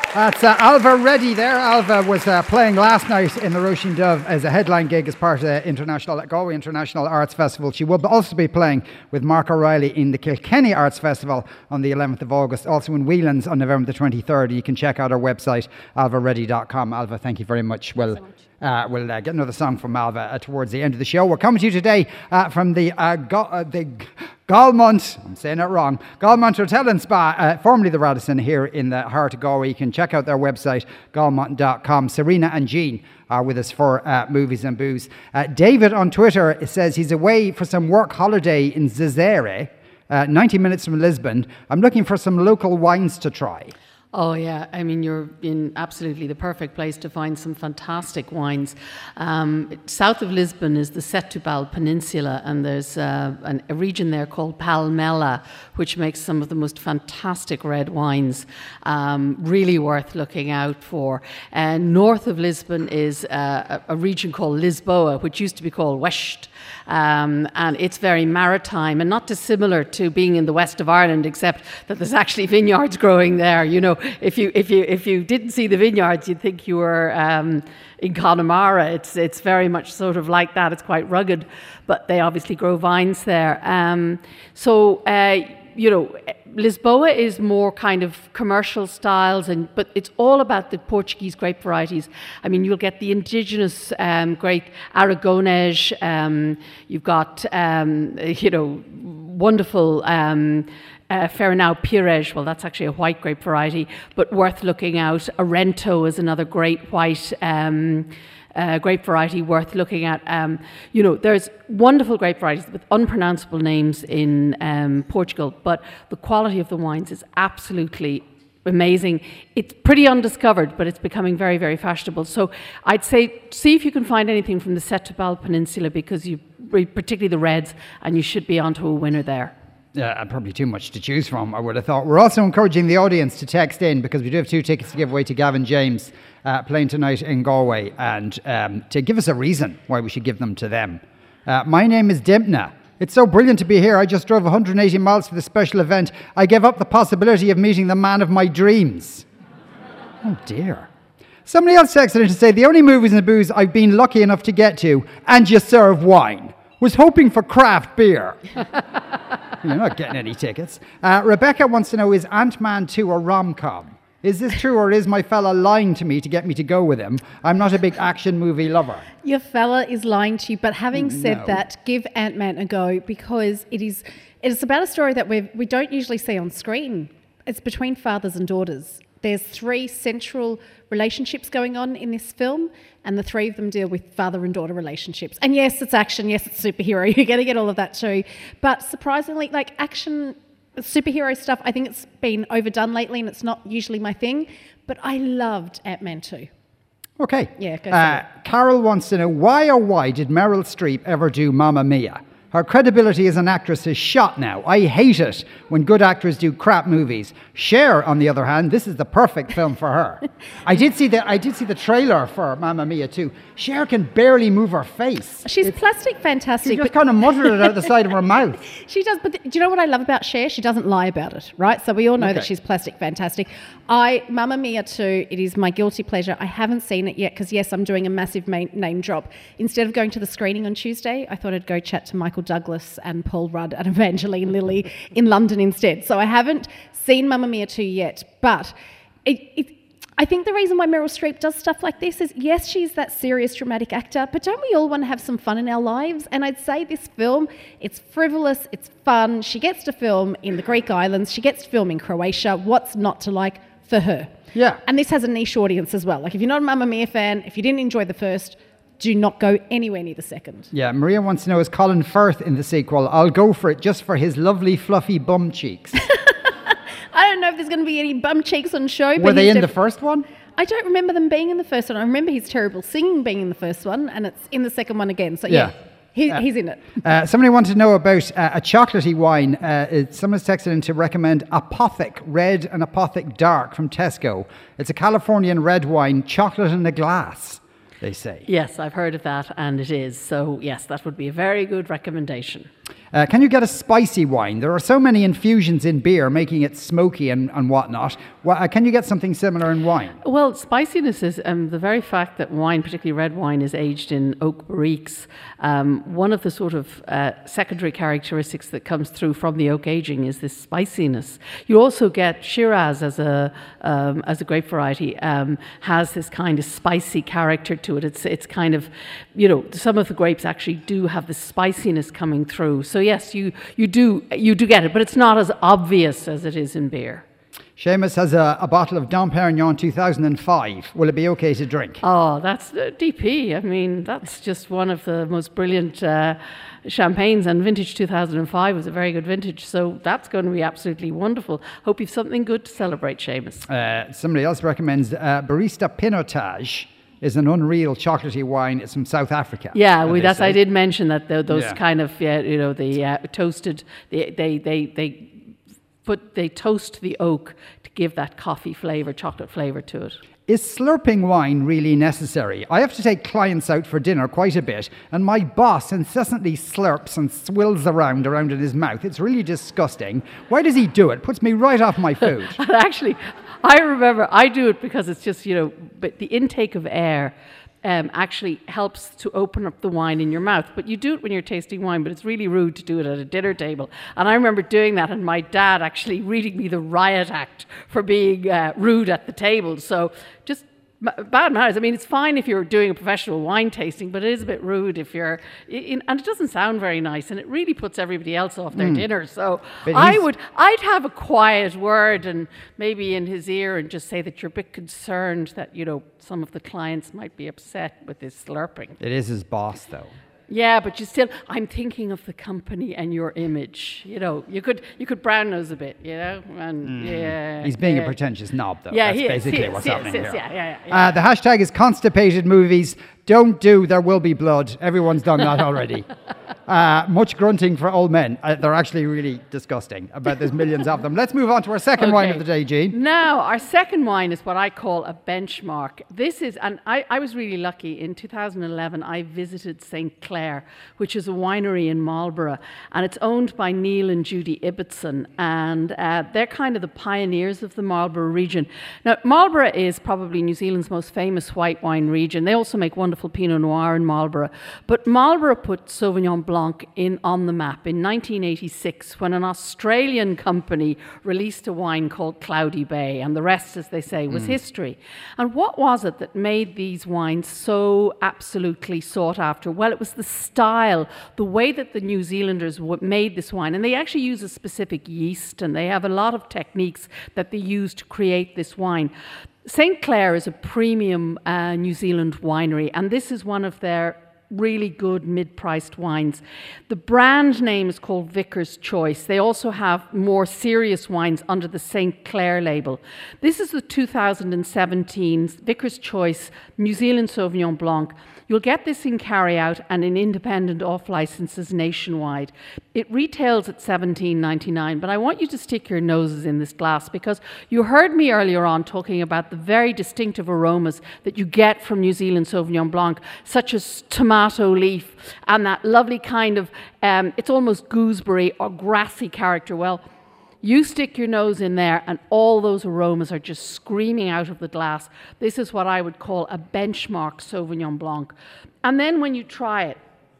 That's Alva Reddy there. Alva was playing last night in the Roisin Dove as a headline gig as part of the Galway International Arts Festival. She will also be playing with Mark O'Reilly in the Kilkenny Arts Festival on the 11th of August, also in Whelan's on November the 23rd. You can check out our website, alvareddy.com. Alva, thank you very much. We'll get another song from Alva towards the end of the show. We're coming to you today from the Galmont, I'm saying it wrong, Galmont Hotel and Spa, formerly the Radisson here in the heart of Galway. You can check out their website, galmont.com. Serena and Jean are with us for Movies and Booze. David on Twitter says he's away for some work holiday in Zezere, 90 minutes from Lisbon. I'm looking for some local wines to try. Oh yeah, I mean, you're in absolutely the perfect place to find some fantastic wines. South of Lisbon is the Setúbal Peninsula, and there's a region there called Palmela, which makes some of the most fantastic red wines, really worth looking out for. And north of Lisbon is a region called Lisboa, which used to be called West, and it's very maritime and not dissimilar to being in the west of Ireland, except that there's actually vineyards growing there. You know, if you didn't see the vineyards, you'd think you were in Connemara. It's very much sort of like that. It's quite rugged, but they obviously grow vines there. Lisboa is more kind of commercial styles, but it's all about the Portuguese grape varieties. I mean, you'll get the indigenous grape Aragonés. You've got wonderful Fernão Pires. Well, that's actually a white grape variety, but worth looking out. Arento is another great white grape variety worth looking at. There's wonderful grape varieties with unpronounceable names in Portugal, but the quality of the wines is absolutely amazing. It's pretty undiscovered, but it's becoming very, very fashionable. So I'd say see if you can find anything from the Setúbal Peninsula, because particularly the reds, and you should be onto a winner there. Yeah, probably too much to choose from, I would have thought. We're also encouraging the audience to text in, because we do have 2 tickets to give away to Gavin James playing tonight in Galway, and to give us a reason why we should give them to them. My name is Dimna. It's so brilliant to be here. I just drove 180 miles for the special event. I gave up the possibility of meeting the man of my dreams. Oh dear. Somebody else texted in to say, the only Movies and Booze I've been lucky enough to get to, and you serve wine, was hoping for craft beer. You're not getting any tickets. Rebecca wants to know, is Ant-Man 2 a rom-com? Is this true, or is my fella lying to me to get me to go with him? I'm not a big action movie lover. Your fella is lying to you, but having said that, give Ant-Man a go, because it is about a story that we don't usually see on screen. It's between fathers and daughters. There's 3 central relationships going on in this film, and the 3 of them deal with father and daughter relationships. And yes, it's action, yes, it's superhero. You're going to get all of that too. But surprisingly, like action, superhero stuff, I think it's been overdone lately, and it's not usually my thing. But I loved Ant-Man 2. Okay. Yeah, go for it. Carol wants to know, why did Meryl Streep ever do Mamma Mia? Her credibility as an actress is shot now. I hate it when good actors do crap movies. Cher, on the other hand, this is the perfect film for her. I did see the trailer for Mamma Mia too. Cher can barely move her face. She's plastic fantastic. She just kind of muttered it out the side of her mouth. She does, but do you know what I love about Cher? She doesn't lie about it, right? So we all know that she's plastic fantastic. Mamma Mia 2, it is my guilty pleasure. I haven't seen it yet because, yes, I'm doing a massive name drop. Instead of going to the screening on Tuesday, I thought I'd go chat to Michael Douglas and Paul Rudd and Evangeline Lilly in London instead. So I haven't seen Mamma Mia 2 yet, but I think the reason why Meryl Streep does stuff like this is, yes, she's that serious dramatic actor, but don't we all want to have some fun in our lives? And I'd say this film, it's frivolous, it's fun. She gets to film in the Greek islands. She gets to film in Croatia. What's not to like for her? Yeah. And this has a niche audience as well. Like, if you're not a Mamma Mia fan, if you didn't enjoy the first, do not go anywhere near the second. Yeah, Maria wants to know, is Colin Firth in the sequel? I'll go for it just for his lovely fluffy bum cheeks. I don't know if there's going to be any bum cheeks on show. Were they in the first one? I don't remember them being in the first one. I remember his terrible singing being in the first one, and it's in the second one again. So yeah. He's in it. Somebody wanted to know about a chocolatey wine. Someone's texted in to recommend Apothic Red and Apothic Dark from Tesco. It's a Californian red wine, chocolate in a glass, they say. Yes, I've heard of that, and it is. So, yes, that would be a very good recommendation. Can you get a spicy wine? There are so many infusions in beer, making it smoky and whatnot. Can you get something similar in wine? Well, spiciness is the very fact that wine, particularly red wine, is aged in oak barriques. One of the sort of secondary characteristics that comes through from the oak aging is this spiciness. You also get Shiraz as a grape variety has this kind of spicy character to it. It's kind of, some of the grapes actually do have the spiciness coming through. So yes, you do get it, but it's not as obvious as it is in beer. Seamus has a bottle of Dom Perignon 2005. Will it be okay to drink? Oh, that's DP. I mean, that's just one of the most brilliant champagnes, and vintage 2005 was a very good vintage, so that's going to be absolutely wonderful. Hope you've something good to celebrate, Seamus. Somebody else recommends Barista Pinotage. Is an unreal chocolatey wine. It's from South Africa. Yeah, I did mention that those kind of they toasted. They toast the oak to give that coffee flavor, chocolate flavor to it. Is slurping wine really necessary? I have to take clients out for dinner quite a bit, and my boss incessantly slurps and swills around in his mouth. It's really disgusting. Why does he do it? Puts me right off my food. Actually, I remember I do it because it's just, but the intake of air actually helps to open up the wine in your mouth. But you do it when you're tasting wine, but it's really rude to do it at a dinner table. And I remember doing that, and my dad actually reading me the riot act for being rude at the table. So just bad manners. I mean, it's fine if you're doing a professional wine tasting, but it is a bit rude if you're and it doesn't sound very nice, and it really puts everybody else off their dinner. So I'd have a quiet word and maybe in his ear and just say that you're a bit concerned that some of the clients might be upset with this slurping. It is his boss, though. Yeah, but I'm thinking of the company and your image. You could brown nose a bit, and yeah. He's being a pretentious knob, though. Yeah, that's basically what's happening here. Yeah. The hashtag is constipated movies. Don't do There Will Be Blood. Everyone's done that already. Much grunting for old men. They're actually really disgusting. There's millions of them. Let's move on to our second wine of the day, Jean. Now, our second wine is what I call a benchmark. This is, and I was really lucky. In 2011, I visited St. Clair, which is a winery in Marlborough, and it's owned by Neil and Judy Ibbotson, and they're kind of the pioneers of the Marlborough region. Now, Marlborough is probably New Zealand's most famous white wine region. They also make wonderful Pinot Noir in Marlborough. But Marlborough put Sauvignon Blanc on the map in 1986 when an Australian company released a wine called Cloudy Bay, and the rest, as they say, was history. And what was it that made these wines so absolutely sought after? Well, it was the style, the way that the New Zealanders made this wine. And they actually use a specific yeast, and they have a lot of techniques that they use to create this wine. St. Clair is a premium New Zealand winery, and this is one of their really good mid-priced wines. The brand name is called Vicar's Choice. They also have more serious wines under the St. Clair label. This is the 2017 Vicar's Choice New Zealand Sauvignon Blanc. You'll get this in carry-out and in independent off-licenses nationwide. It retails at $17.99, but I want you to stick your noses in this glass because you heard me earlier on talking about the very distinctive aromas that you get from New Zealand Sauvignon Blanc, such as tomato leaf and that lovely kind of, it's almost gooseberry or grassy character. Well, you stick your nose in there and all those aromas are just screaming out of the glass. This is what I would call a benchmark Sauvignon Blanc. And then when you try it,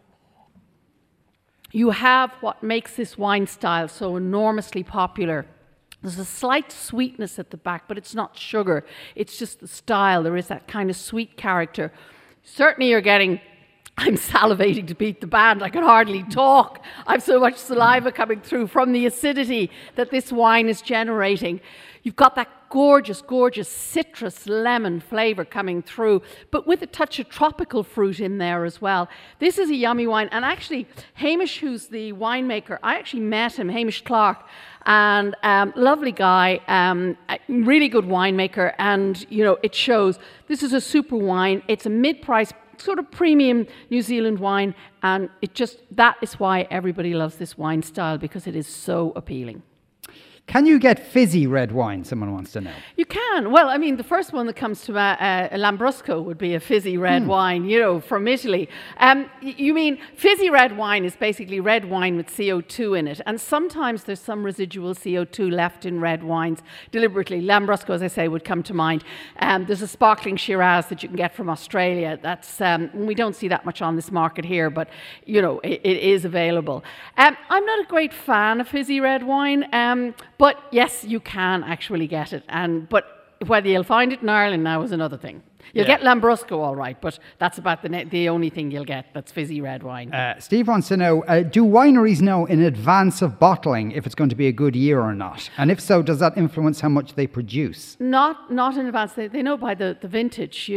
you have what makes this wine style so enormously popular. There's a slight sweetness at the back, but it's not sugar. It's just the style. There is that kind of sweet character. Certainly you're getting... I'm salivating to beat the band. I can hardly talk. I've so much saliva coming through from the acidity that this wine is generating. You've got that gorgeous, gorgeous citrus lemon flavour coming through, but with a touch of tropical fruit in there as well. This is a yummy wine. And actually, Hamish, who's the winemaker, I actually met him, Hamish Clark, and lovely guy, really good winemaker. And, it shows. This is a super wine. It's a mid-price sort of premium New Zealand wine, and that is why everybody loves this wine style, because it is so appealing. Can you get fizzy red wine? Someone wants to know. You can. Well, I mean, the first one that comes to Lambrusco would be a fizzy red wine, from Italy. You mean fizzy red wine is basically red wine with CO2 in it, and sometimes there's some residual CO2 left in red wines deliberately. Lambrusco, as I say, would come to mind. There's a sparkling Shiraz that you can get from Australia. That's we don't see that much on this market here, but it is available. I'm not a great fan of fizzy red wine. But yes, you can actually get it. But whether you'll find it in Ireland now is another thing. You'll get Lambrusco all right, but that's about the only thing you'll get that's fizzy red wine. Steve wants to know, do wineries know in advance of bottling if it's going to be a good year or not? And if so, does that influence how much they produce? Not in advance. They know by the vintage,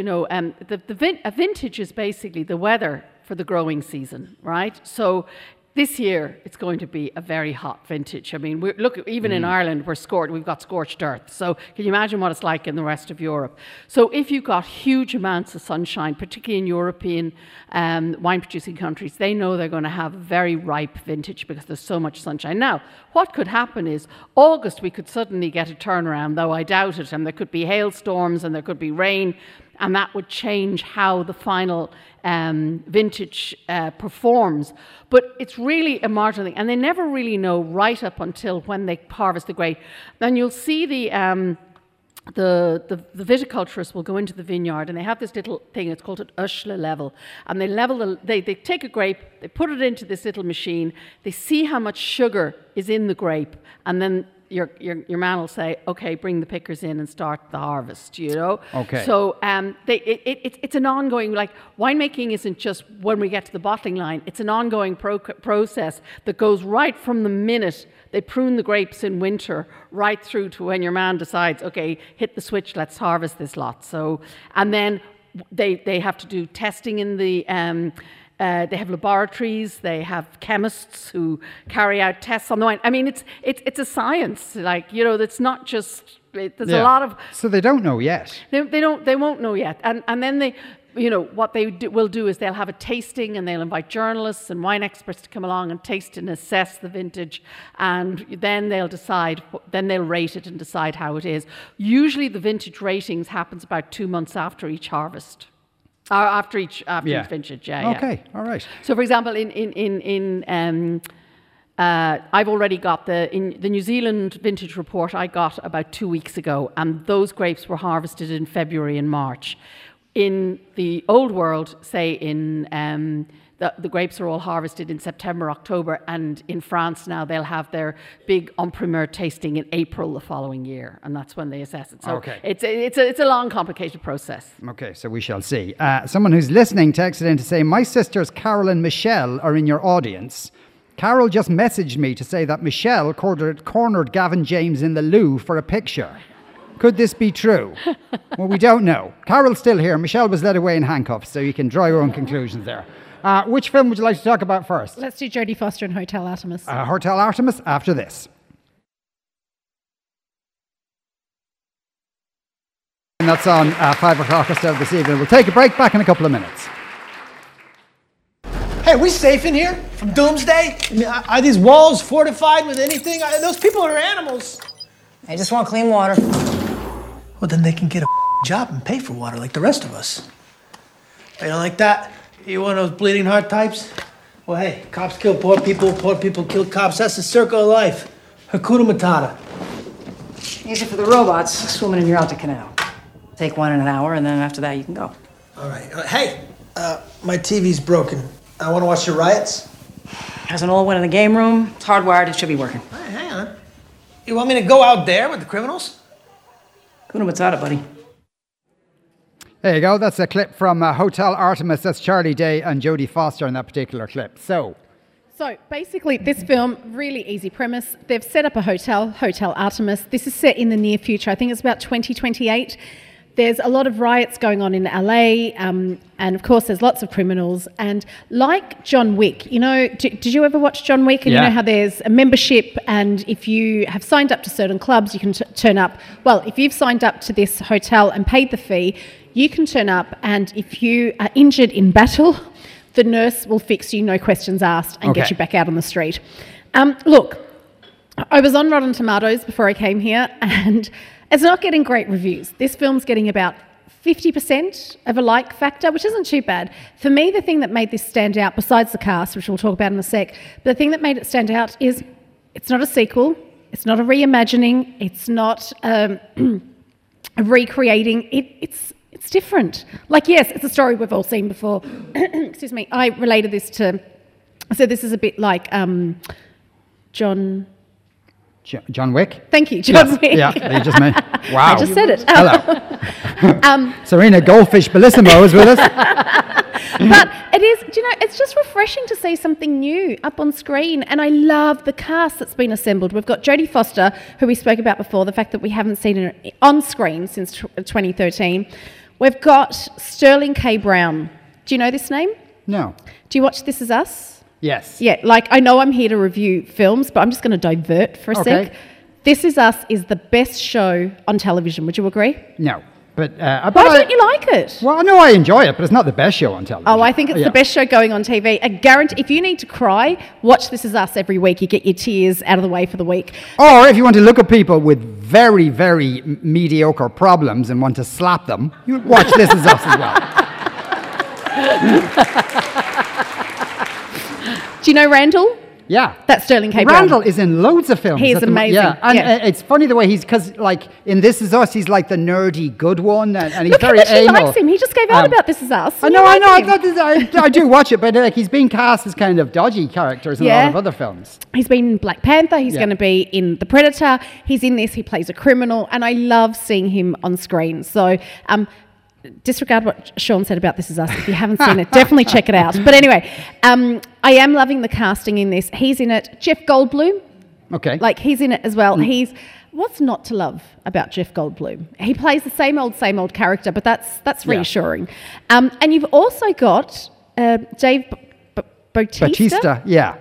A vintage is basically the weather for the growing season, right? So this year, it's going to be a very hot vintage. I mean, even in Ireland, we've got scorched earth. So can you imagine what it's like in the rest of Europe? So if you've got huge amounts of sunshine, particularly in European wine-producing countries, they know they're going to have a very ripe vintage because there's so much sunshine. Now, what could happen is August, we could suddenly get a turnaround, though I doubt it, and there could be hailstorms and there could be rain, and that would change how the final vintage performs. But it's really a marginal thing, and they never really know right up until when they harvest the grape. Then you'll see the viticulturists will go into the vineyard, and they have this little thing. It's called an Ushla level, and they take a grape, they put it into this little machine, they see how much sugar is in the grape, and then your man will say, okay, bring the pickers in and start the harvest, Okay. So it's an ongoing, like, winemaking isn't just when we get to the bottling line, it's an ongoing process that goes right from the minute they prune the grapes in winter right through to when your man decides, okay, hit the switch, let's harvest this lot. So, and then they have to do testing in the they have laboratories, they have chemists who carry out tests on the wine. I mean, it's a science, it's not just, there's a lot of... So they don't know yet. They won't know yet. And then they, what they will do is they'll have a tasting, and they'll invite journalists and wine experts to come along and taste and assess the vintage, and then they'll rate it and decide how it is. Usually the vintage ratings happens about 2 months after each harvest. After each vintage, yeah. Okay, all right. So, for example, I've already got the New Zealand vintage report I got about 2 weeks ago, and those grapes were harvested in February and March. In the old world, say the grapes are all harvested in September, October, and in France now they'll have their big en primeur tasting in April the following year, and that's when they assess it. So it's a long, complicated process. Okay, so we shall see. Someone who's listening texted in to say, my sisters Carol and Michelle are in your audience. Carol just messaged me to say that Michelle cornered Gavin James in the loo for a picture. Could this be true? Well, we don't know. Carol's still here. Michelle was led away in handcuffs, so you can draw your own conclusions there. Which film would you like to talk about first? Let's do Jodie Foster and Hotel Artemis. Hotel Artemis after this. And that's on 5 o'clock or so this evening. We'll take a break, back in a couple of minutes. Hey, are we safe in here from doomsday? I mean, are these walls fortified with anything? Those people are animals. They just want clean water. Well, then they can get a job and pay for water like the rest of us. You don't like that? You one of those bleeding heart types? Well, hey, cops kill poor people kill cops. That's the circle of life. Hakuna Matata. Easy for the robots swimming in your Alta Canal. Take one in an hour, and then after that you can go. All right. Hey, my TV's broken. I want to watch the riots. Has an old one in the game room. It's hardwired. It should be working. Hey, hang on. You want me to go out there with the criminals? Hakuna Matata, buddy. There you go. That's a clip from Hotel Artemis. That's Charlie Day and Jodie Foster in that particular clip. So basically, this film, really easy premise. They've set up a hotel, Hotel Artemis. This is set in the near future. I think it's about 2028. There's a lot of riots going on in LA, and of course there's lots of criminals. And like John Wick, did you ever watch John Wick? And you know how there's a membership, and if you have signed up to certain clubs, you can turn up. Well, if you've signed up to this hotel and paid the fee, you can turn up, and if you are injured in battle, the nurse will fix you, no questions asked, and get you back out on the street. Look, I was on Rotten Tomatoes before I came here, and it's not getting great reviews. This film's getting about 50% of a like factor, which isn't too bad. For me, the thing that made this stand out, besides the cast, which we'll talk about in a sec, but the thing that made it stand out is it's not a sequel, it's not a reimagining, it's not a recreating. It's different. Like, yes, it's a story we've all seen before. Excuse me. I related this to... So this is a bit like John Wick? Thank you, John Wick. Yeah, you just made... Wow. I just said it. Hello. Serena Goldfish Bellissimo is with us. But it is, it's just refreshing to see something new up on screen. And I love the cast that's been assembled. We've got Jodie Foster, who we spoke about before, the fact that we haven't seen her on screen since 2013. We've got Sterling K. Brown. Do you know this name? No. Do you watch This Is Us? Yes. Yeah, like I know I'm here to review films, but I'm just going to divert for a sec. This Is Us is the best show on television. Would you agree? No. But why don't you like it? Well, no, I enjoy it, but it's not the best show on television. Oh, I think it's the best show going on TV. I guarantee, if you need to cry, watch This Is Us every week. You get your tears out of the way for the week. Or if you want to look at people with very, very mediocre problems and want to slap them, you watch This Is Us as well. Do you know Randall? Yeah. That's Sterling K. Brown. Randall is in loads of films. He is amazing. Yeah, and it's funny the way because like in This Is Us, he's like the nerdy good one, and he's very anal. He likes him. He just gave out about This Is Us. I know. I do watch it, but like he's been cast as kind of dodgy characters in a lot of other films. He's been in Black Panther. He's going to be in The Predator. He's in this. He plays a criminal, and I love seeing him on screen. So, disregard what Sean said about This Is Us. If you haven't seen it, definitely check it out. But anyway, I am loving the casting in this. He's in it. Jeff Goldblum. Okay. Like, he's in it as well. What's not to love about Jeff Goldblum? He plays the same old character, but that's reassuring. And you've also got Dave Bautista. Yeah.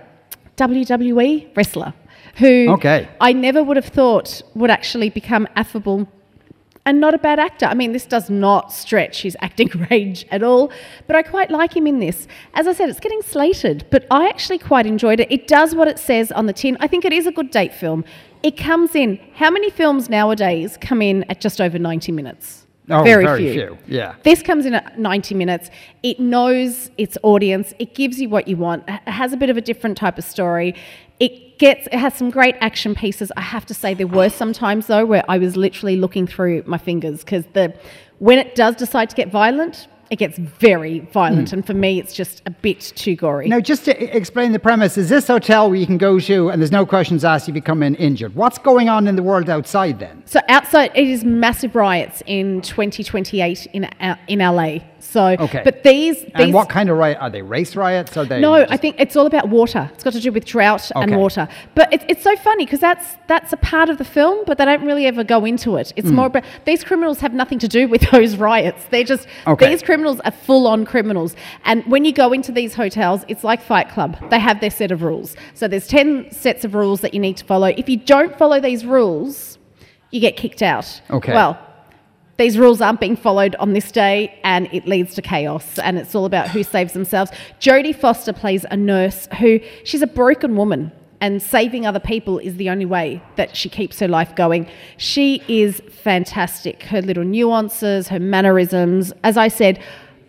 WWE wrestler, who I never would have thought would actually become affable and not a bad actor. I mean, this does not stretch his acting range at all, but I quite like him in this. As I said, it's getting slated, but I actually quite enjoyed it. It does what it says on the tin. I think it is a good date film. It comes in... How many films nowadays come in at just over 90 minutes? Oh, very few. Yeah. This comes in at 90 minutes. It knows its audience. It gives you what you want. It has a bit of a different type of story. It has some great action pieces. I have to say there were some times, though, where I was literally looking through my fingers because when it does decide to get violent, it gets very violent. And for me, it's just a bit too gory. Now, just to explain the premise, is this hotel where you can go to and there's no questions asked if you come in injured? What's going on in the world outside then? So outside, it is massive riots in 2028 in LA. So, but these... And what kind of riot? Are they race riots? Are they? No, I think it's all about water. It's got to do with drought and water. But it's so funny because that's a part of the film, but they don't really ever go into it. It's more about... These criminals have nothing to do with those riots. They're just... These criminals are full-on criminals. And when you go into these hotels, it's like Fight Club. They have their set of rules. So there's 10 sets of rules that you need to follow. If you don't follow these rules, you get kicked out. Okay. Well... These rules aren't being followed on this day and it leads to chaos and it's all about who saves themselves. Jodie Foster plays a nurse she's a broken woman and saving other people is the only way that she keeps her life going. She is fantastic. Her little nuances, her mannerisms. As I said,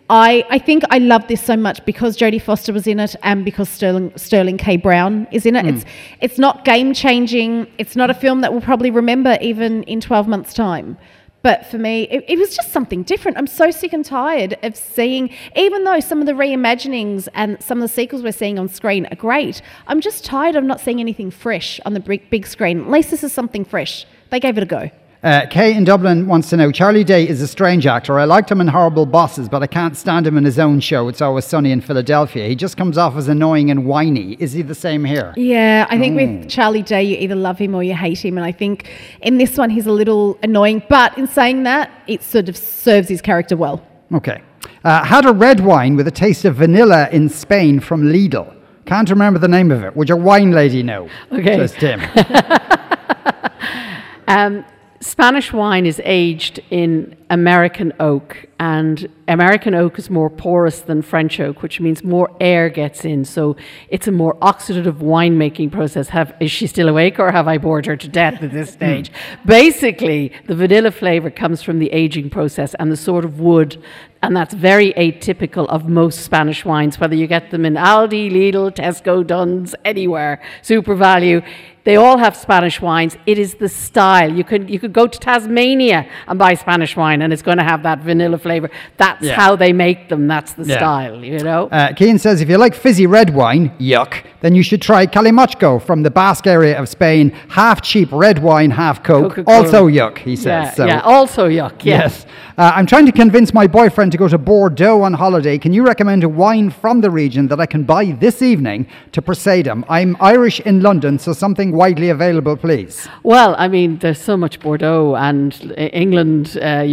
I think I love this so much because Jodie Foster was in it and because Sterling K. Brown is in it. It's not game-changing. It's not a film that we'll probably remember even in 12 months' time. But for me, it was just something different. I'm so sick and tired of seeing, even though some of the reimaginings and some of the sequels we're seeing on screen are great, I'm just tired of not seeing anything fresh on the big screen. At least this is something fresh. They gave it a go. Kay in Dublin wants to know, Charlie Day is a strange actor. I liked him in Horrible Bosses, but I can't stand him in his own show, It's Always Sunny in Philadelphia. He just comes off as annoying and whiny. Is he the same here? Yeah, I think with Charlie Day, you either love him or you hate him. And I think in this one, he's a little annoying. But in saying that, it sort of serves his character well. Okay. Had a red wine with a taste of vanilla in Spain from Lidl. Can't remember the name of it. Would your wine lady know? Okay. Says Tim. Spanish wine is aged in American oak, and American oak is more porous than French oak, which means more air gets in. So it's a more oxidative winemaking process. Is she still awake, or have I bored her to death at this stage? Basically, the vanilla flavor comes from the aging process and the sort of wood, and that's very atypical of most Spanish wines, whether you get them in Aldi, Lidl, Tesco, Dunn's, anywhere, Super Value. They all have Spanish wines. It is the style. You could go to Tasmania and buy Spanish wine, and it's going to have that vanilla flavor. That's how they make them. That's the style, you know. Keane says, if you like fizzy red wine, yuck, then you should try Calimocho from the Basque area of Spain. Half cheap red wine, half Coke. Coca-Cola. Also yuck, he says. Also yuck, yes. I'm trying to convince my boyfriend to go to Bordeaux on holiday. Can you recommend a wine from the region that I can buy this evening to persuade him? I'm Irish in London, so something widely available, please. Well, I mean, there's so much Bordeaux, and England, if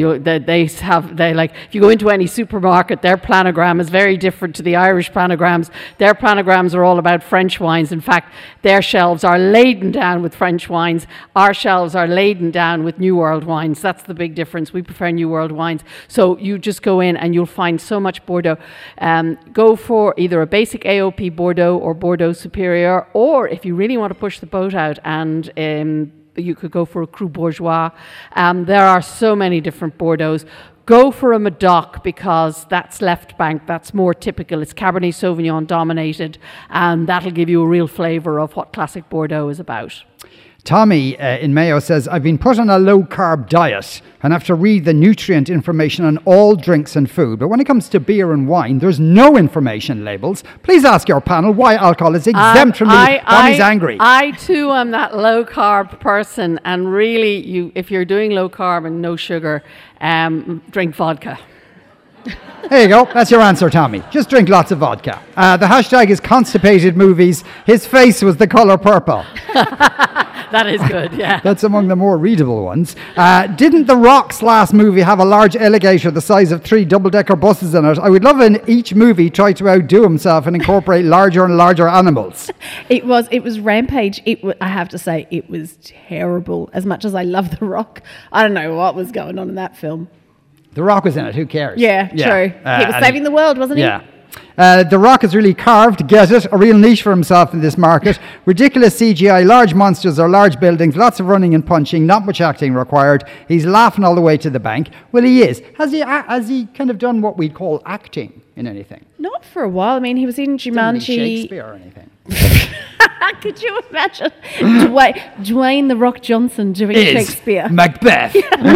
you go into any supermarket, their planogram is very different to the Irish planograms. Their planograms are all about French wines. In fact, their shelves are laden down with French wines. Our shelves are laden down with New World wines. That's the big difference. We prefer New World wines. So you just go in and you'll find so much Bordeaux. Go for either a basic AOP Bordeaux or Bordeaux Superior, or if you really want to push the boat out, and you could go for a Cru Bourgeois. There are so many different Bordeauxs. Go for a Medoc, because that's left bank, that's more typical. It's Cabernet Sauvignon dominated, and that'll give you a real flavour of what classic Bordeaux is about. Tommy in Mayo says, I've been put on a low-carb diet and have to read the nutrient information on all drinks and food. But when it comes to beer and wine, there's no information labels. Please ask your panel why alcohol is exempt from the... Tommy's angry. I, too, am that low-carb person. And really, if you're doing low-carb and no sugar, drink vodka. There you go. That's your answer, Tommy. Just drink lots of vodka. The hashtag is constipated movies. His face was the colour purple. That is good, yeah. That's among the more readable ones. Didn't The Rock's last movie have a large alligator the size of 3 double-decker buses in it? I would love in each movie try to outdo himself and incorporate larger and larger animals. It was Rampage. I have to say, it was terrible. As much as I love The Rock, I don't know what was going on in that film. The Rock was in it, who cares? Yeah. True. He was saving the world, wasn't he? Yeah. The Rock has really carved, get it, a real niche for himself in this market. Ridiculous CGI, large monsters or large buildings, lots of running and punching, not much acting required. He's laughing all the way to the bank. Well, he is. Has he kind of done what we'd call acting in anything? Not for a while. I mean, he was in Jumanji. Shakespeare or anything? Could you imagine Dwayne "The Rock" Johnson doing Shakespeare? Macbeth.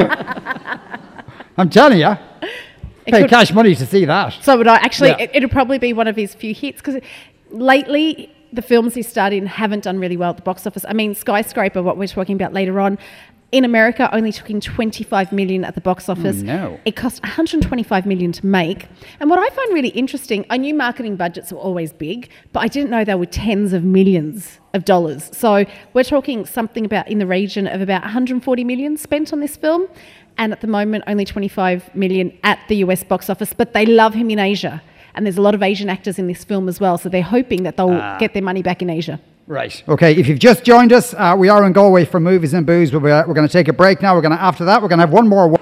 I'm telling you. Pay cash money to see that. So would I. Actually, it'll probably be one of his few hits, because lately the films he starred in haven't done really well at the box office. I mean, Skyscraper, what we're talking about later on, in America only took in $25 million at the box office. No. It cost $125 million to make. And what I find really interesting, I knew marketing budgets were always big, but I didn't know they were tens of millions of dollars. So we're talking something about in the region of about $140 million spent on this film. And at the moment, only $25 million at the US box office. But they love him in Asia. And there's a lot of Asian actors in this film as well. So they're hoping that they'll get their money back in Asia. Right. Okay, if you've just joined us, we are in Galway for Movies and Booze. We're going to take a break now. After that, we're going to have one more.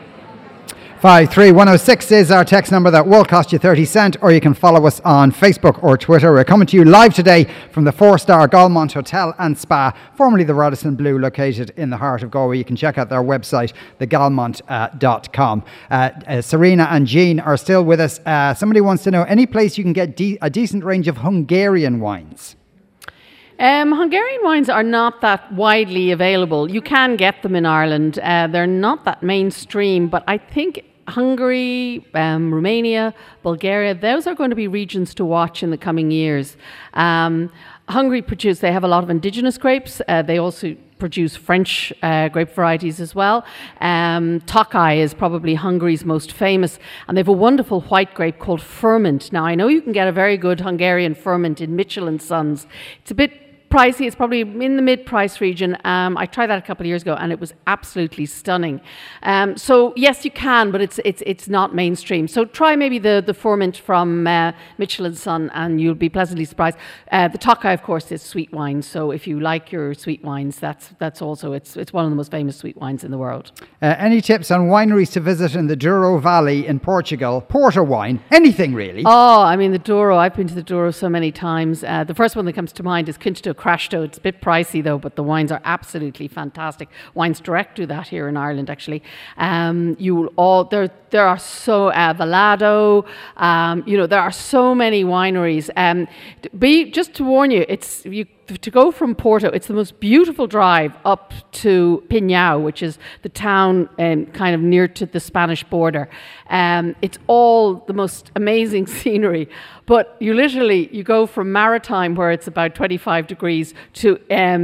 53106 is our text number that will cost you 30 cents, or you can follow us on Facebook or Twitter. We're coming to you live today from the 4-star Galmont Hotel and Spa, formerly the Radisson Blu, located in the heart of Galway. You can check out their website, thegalmont.com. Serena and Jean are still with us. Somebody wants to know, any place you can get a decent range of Hungarian wines? Hungarian wines are not that widely available. You can get them in Ireland. They're not that mainstream, but I think Hungary, Romania, Bulgaria, those are going to be regions to watch in the coming years. Hungary they have a lot of indigenous grapes. They also produce French grape varieties as well. Tokai is probably Hungary's most famous, and they have a wonderful white grape called Ferment. Now, I know you can get a very good Hungarian Ferment in Mitchell & Sons. It's a bit pricey. It's probably in the mid-price region. I tried that a couple of years ago, and it was absolutely stunning. So yes, you can, but it's not mainstream. So try maybe the Fourmint from Mitchell & Son, and you'll be pleasantly surprised. The Tokai, of course, is sweet wine. So if you like your sweet wines, that's also it's one of the most famous sweet wines in the world. Any tips on wineries to visit in the Douro Valley in Portugal? Porter wine, anything really? Oh, I mean the Douro. I've been to the Douro so many times. The first one that comes to mind is Quinta do Crashto. It's a bit pricey though, but the wines are absolutely fantastic. Wines Direct do that here in Ireland, actually. There are so Valado. There are so many wineries. Just to warn you, to go from Porto, it's the most beautiful drive up to Pinhão, which is the town kind of near to the Spanish border. It's all the most amazing scenery, but you go from maritime, where it's about 25 degrees, to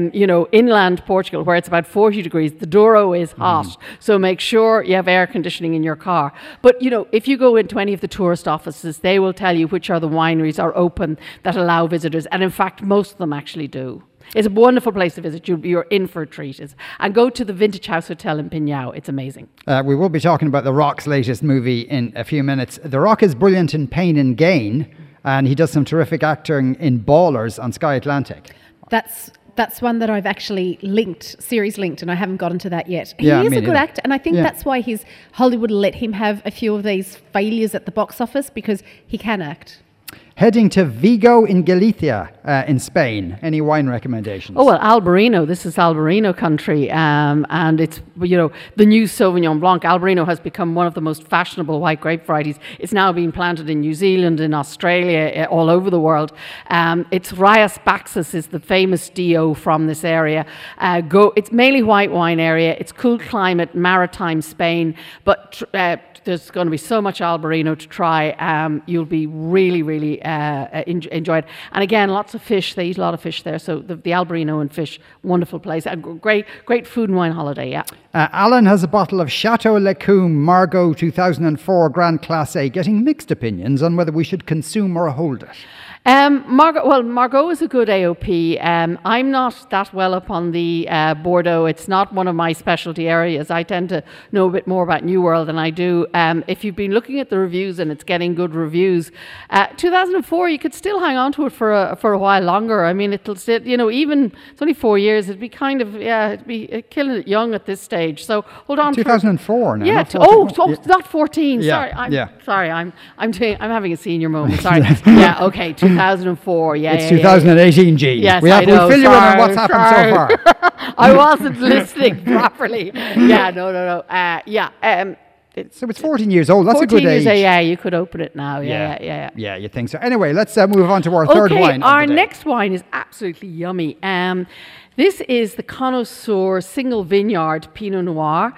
inland Portugal, where it's about 40 degrees. The Douro is hot, so make sure you have air conditioning in your car. But if you go into any of the tourist offices, they will tell you which are the wineries are open that allow visitors, and in fact most of them actually do. It's a wonderful place to visit. You're in for a treat. And go to the Vintage House Hotel in Pinhão. It's amazing. We will be talking about The Rock's latest movie in a few minutes. The Rock is brilliant in Pain and Gain, and he does some terrific acting in Ballers on Sky Atlantic. That's one that I've actually series linked, and I haven't gotten to that yet. He Yeah, is me a good neither. actor, and I think that's why Hollywood let him have a few of these failures at the box office, because he can act. Heading to Vigo in Galicia in Spain. Any wine recommendations? Oh, well, Albarino. This is Albarino country. And it's, the new Sauvignon Blanc. Albarino has become one of the most fashionable white grape varieties. It's now being planted in New Zealand, in Australia, all over the world. It's Raias Baxus is the famous DO from this area. It's mainly white wine area. It's cool climate, maritime Spain. But there's going to be so much Albarino to try. You'll be really, really enjoy it. And again, lots of fish. They eat a lot of fish there. So the Albarino and fish, wonderful place. A great food and wine holiday, yeah. Alan has a bottle of Chateau Lecombe Margaux 2004 Grand Class A, getting mixed opinions on whether we should consume or hold it. Margaux is a good AOP. I'm not that well up on the Bordeaux. It's not one of my specialty areas. I tend to know a bit more about New World than I do. If you've been looking at the reviews and it's getting good reviews, 2004, you could still hang on to it for a while longer. I mean, it'll still, even it's only 4 years. It'd be kind of it'd be killing it young at this stage. So hold on. 2004 now. Yeah. Not 14. Yeah. Sorry. I'm having a senior moment. Sorry. Yeah. Okay. 2004, It's 2018, G. Yes, we'll fill you in on what's happened so far. I wasn't listening properly. Yeah, no. So it's 14 years old. That's a good age. Yeah, you could open it now. Yeah. Yeah, you think so. Anyway, let's move on to our third wine. Our next wine is absolutely yummy. This is the Connoisseur Single Vineyard Pinot Noir.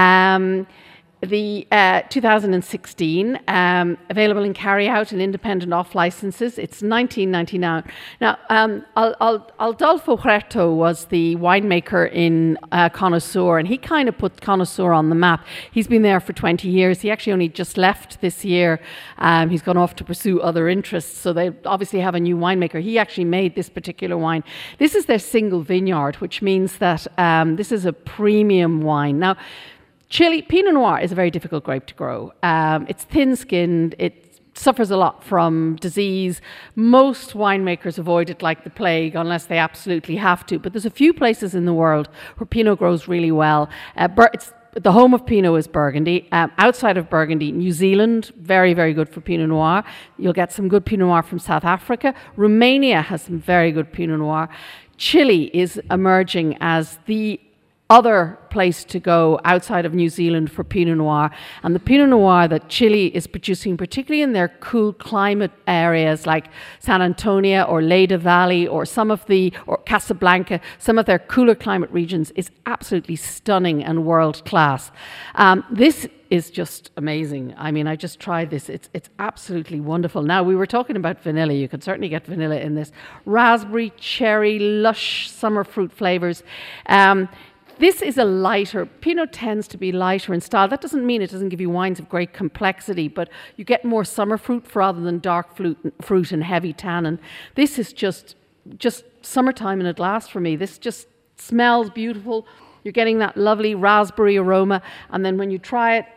The 2016, available in carry-out and independent off licenses. It's $19.99. Now, Adolfo Huerto was the winemaker in Connoisseur, and he kind of put Connoisseur on the map. He's been there for 20 years. He actually only just left this year. He's gone off to pursue other interests, so they obviously have a new winemaker. He actually made this particular wine. This is their single vineyard, which means that this is a premium wine. Now, Pinot Noir is a very difficult grape to grow. It's thin-skinned. It suffers a lot from disease. Most winemakers avoid it like the plague unless they absolutely have to. But there's a few places in the world where Pinot grows really well. The home of Pinot is Burgundy. Outside of Burgundy, New Zealand, very, very good for Pinot Noir. You'll get some good Pinot Noir from South Africa. Romania has some very good Pinot Noir. Chile is emerging as the other place to go outside of New Zealand for Pinot Noir. And the Pinot Noir that Chile is producing, particularly in their cool climate areas like San Antonio or Leyda Valley or Casablanca, some of their cooler climate regions, is absolutely stunning and world class. This is just amazing. I mean, I just tried this. It's absolutely wonderful. Now, we were talking about vanilla. You could certainly get vanilla in this. Raspberry, cherry, lush summer fruit flavors. This is a lighter. Pinot tends to be lighter in style. That doesn't mean it doesn't give you wines of great complexity, but you get more summer fruit rather than dark fruit and heavy tannin. This is just just summertime in a glass for me. This just smells beautiful. You're getting that lovely raspberry aroma. And then when you try it,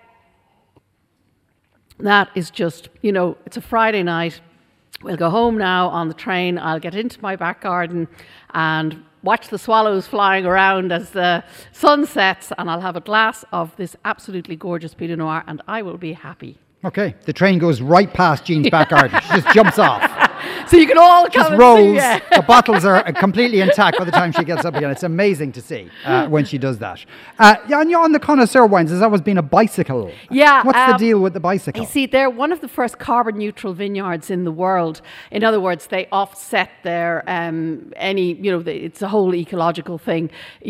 that is just, it's a Friday night. We'll go home now on the train. I'll get into my back garden and watch the swallows flying around as the sun sets, and I'll have a glass of this absolutely gorgeous Pinot Noir, and I will be happy. Okay, the train goes right past Jean's back garden. She just jumps off. So you can all come just and rolls. see. Yeah. The bottles are completely intact by the time she gets up again. It's amazing to see when she does that. And you're on the connoisseur wines. There's always been a bicycle. Yeah. What's the deal with the bicycle? You see, they're one of the first carbon neutral vineyards in the world. In other words, they offset their it's a whole ecological thing.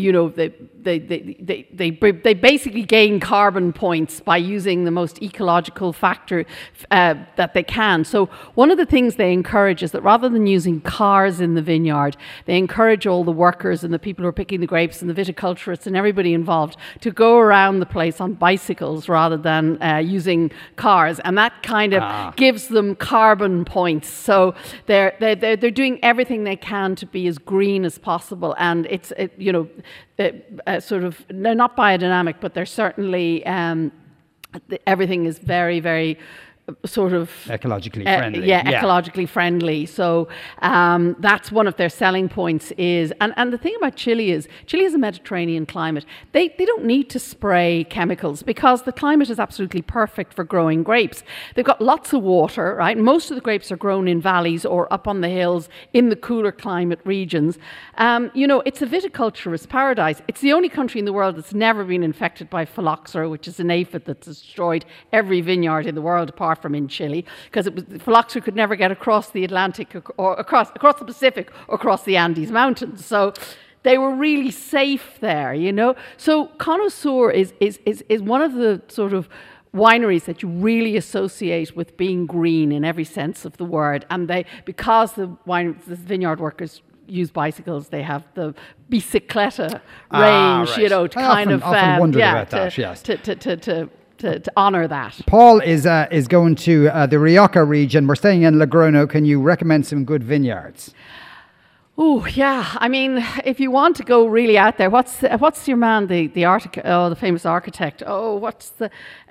They basically gain carbon points by using the most ecological factor that they can. So one of the things they encourage is that rather than using cars in the vineyard, they encourage all the workers and the people who are picking the grapes and the viticulturists and everybody involved to go around the place on bicycles rather than using cars, and that kind of gives them carbon points. So they're doing everything they can to be as green as possible, and it's sort of, they're not biodynamic, but they're certainly everything is very, very sort of ecologically friendly. Ecologically friendly. So that's one of their selling points is, and the thing about Chile is a Mediterranean climate. They don't need to spray chemicals because the climate is absolutely perfect for growing grapes. They've got lots of water, right? Most of the grapes are grown in valleys or up on the hills in the cooler climate regions. It's a viticulturist paradise. It's the only country in the world that's never been infected by phylloxera, which is an aphid that's destroyed every vineyard in the world apart from in Chile, because phylloxera could never get across the Atlantic or across the Pacific or across the Andes Mountains. So they were really safe there, So Connoisseur is one of the sort of wineries that you really associate with being green in every sense of the word. And because the vineyard workers use bicycles, they have the bicicletta range, right. to often wondered about that, yes. To honour that. Paul is going to the Rioja region. We're staying in Logrono. Can you recommend some good vineyards? Oh yeah, I mean, if you want to go really out there, what's your man, the famous architect? Oh, what's the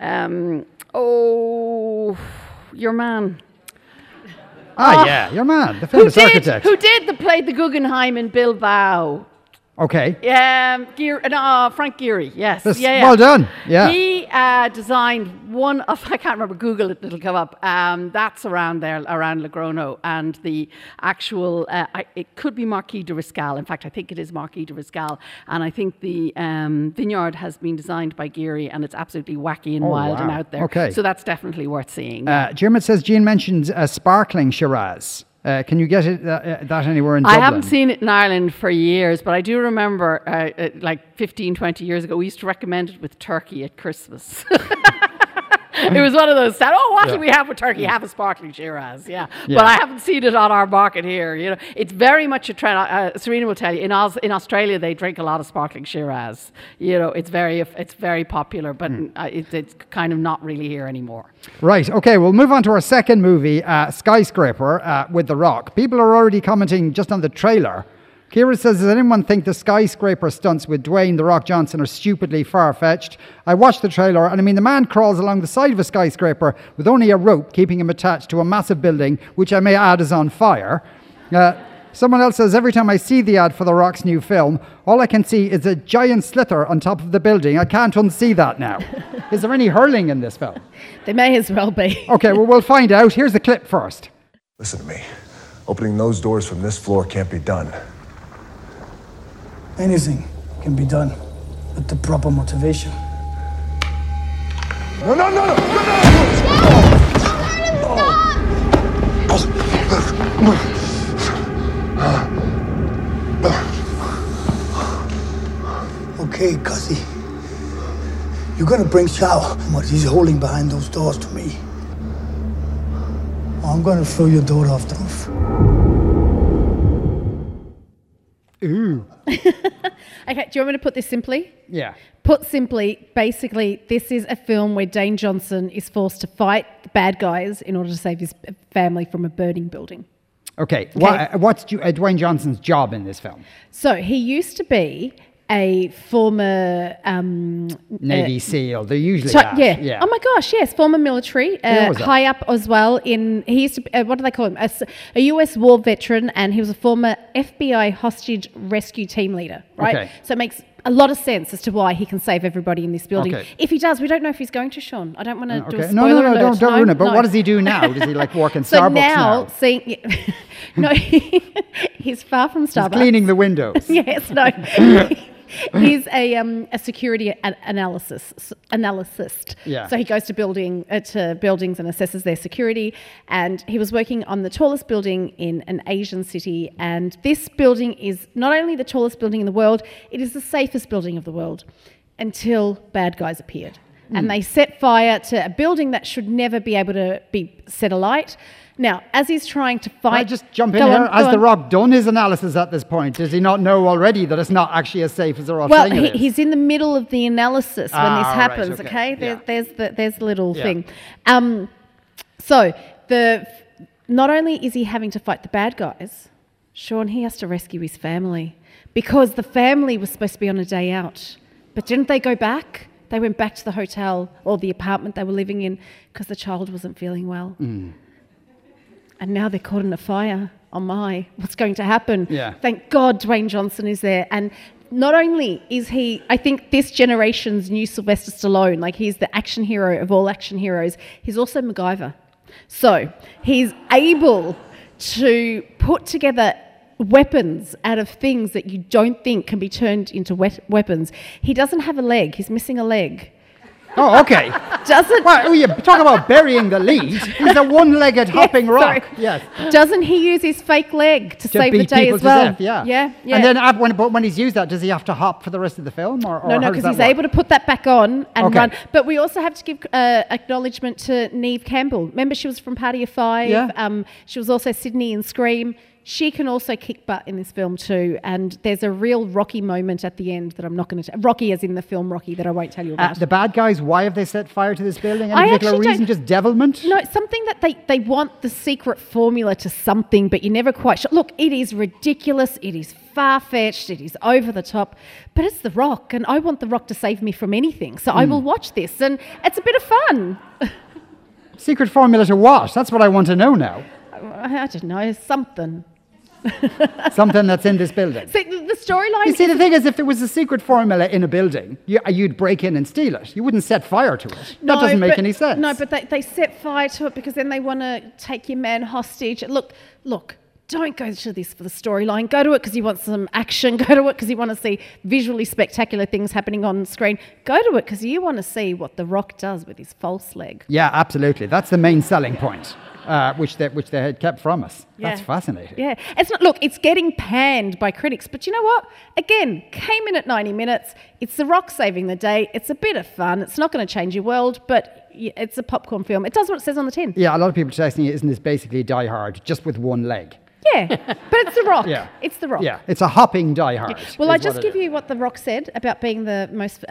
your man? Your man, the famous architect. Who played the Guggenheim in Bilbao? Okay. Frank Gehry, yes. Well done. Yeah. He designed one of, I can't remember, Google it, it'll come up. That's around there, around Logrono. And the actual, it could be Marquis de Riscal. In fact, I think it is Marquis de Riscal. And I think the vineyard has been designed by Gehry, and it's absolutely wacky and wild and out there. Okay. So that's definitely worth seeing. Jim says, Jean mentioned sparkling Shiraz. Can you get that anywhere in Dublin? I haven't seen it in Ireland for years, but I do remember like 15, 20 years ago, we used to recommend it with turkey at Christmas. It was one of those, what do we have with turkey? Have a sparkling Shiraz, But I haven't seen it on our market here. It's very much a trend. Serena will tell you, in Australia, they drink a lot of sparkling Shiraz. It's very popular, but it's kind of not really here anymore. Right, okay, we'll move on to our second movie, Skyscraper, with The Rock. People are already commenting just on the trailer. Kira says, does anyone think the skyscraper stunts with Dwayne The Rock Johnson are stupidly far-fetched? I watched the trailer, and the man crawls along the side of a skyscraper with only a rope keeping him attached to a massive building, which I may add is on fire. Someone else says, every time I see the ad for The Rock's new film, all I can see is a giant slither on top of the building. I can't unsee that now. Is there any hurling in this film? There may as well be. Okay, well, we'll find out. Here's the clip first. Listen to me. Opening those doors from this floor can't be done. Anything can be done with the proper motivation. No! Okay, Cuzzy. You're gonna bring Chow and what he's holding behind those doors to me. Or I'm gonna throw your daughter off the roof. Ooh. Okay, do you want me to put this simply? Yeah. Put simply, basically, this is a film where Dane Johnson is forced to fight the bad guys in order to save his family from a burning building. Okay. What's Dwayne Johnson's job in this film? So he used to be a former Navy SEAL. They usually are. Yeah. Oh my gosh, yes, former military, high up as well. He used to be, what do they call him? A US war veteran, and he was a former FBI hostage rescue team leader. Right. Okay. So it makes a lot of sense as to why he can save everybody in this building. Okay. If he does, we don't know if he's going to, Sean. I don't want to do a Okay. spoiler alert. No, don't ruin it. But what does he do now? Does he like work in So Starbucks now, now? no, he's far from Starbucks. He's cleaning the windows. Yes, no. He's a security analyst. Yeah. So he goes to buildings and assesses their security. And he was working on the tallest building in an Asian city. And this building is not only the tallest building in the world, it is the safest building of the world until bad guys appeared. And they set fire to a building that should never be able to be set alight. Now, as he's trying to fight... I just jump in here. Has The Rock done his analysis at this point? Does he not know already that it's not actually as safe as they're all saying it is? He's in the middle of the analysis when this happens, right, okay? There's the little thing. Yeah. So, not only is he having to fight the bad guys, Sean, he has to rescue his family because the family was supposed to be on a day out. But didn't they go back? They went back to the hotel or the apartment they were living in because the child wasn't feeling well. And now they're caught in a fire. Oh my, what's going to happen? Yeah. Thank God Dwayne Johnson is there. And not only is he, I think, this generation's new Sylvester Stallone, like he's the action hero of all action heroes, he's also MacGyver. So he's able to put together weapons out of things that you don't think can be turned into weapons. He doesn't have a leg. He's missing a leg. Oh, okay. Well, you talk about burying the lead. He's a one-legged hopping rock. Yes. Doesn't he use his fake leg to save the day as well? Death, yeah. And then when he's used that, does he have to hop for the rest of the film? Or No, because he's able to put that back on and run. But we also have to give acknowledgement to Neve Campbell. Remember, she was from Party of Five. Yeah. She was also Sydney in Scream. She can also kick butt in this film too, and there's a real Rocky moment at the end that I'm not going to... Rocky as in the film Rocky that I won't tell you about. The bad guys, why have they set fire to this building? Any particular reason? Just devilment? No, it's something that they want the secret formula to something, but you're never quite sure. Look, it is ridiculous, it is far-fetched, it is over the top, but it's The Rock, and I want The Rock to save me from anything, so I will watch this, and it's a bit of fun. Secret formula to what? That's what I want to know now. I don't know, something. Something that's in this building. See, the storyline... You see, the thing is, if there was a secret formula in a building, you'd break in and steal it. You wouldn't set fire to it. That doesn't make any sense. No, but they set fire to it because then they want to take your man hostage. Look, don't go to this for the storyline. Go to it because you want some action. Go to it because you want to see visually spectacular things happening on screen. Go to it because you want to see what The Rock does with his false leg. Yeah, absolutely. That's the main selling point. Which they had kept from us. Yeah. That's fascinating. Yeah, it's getting panned by critics, but you know what? Again, came in at 90 minutes. It's The Rock saving the day. It's a bit of fun. It's not going to change your world, but it's a popcorn film. It does what it says on the tin. Yeah, a lot of people are saying, isn't this basically Die Hard, just with one leg? Yeah, but it's The Rock. Yeah. It's The Rock. Yeah, it's a hopping Die Hard. Yeah. Well, I just give you what The Rock said about being the most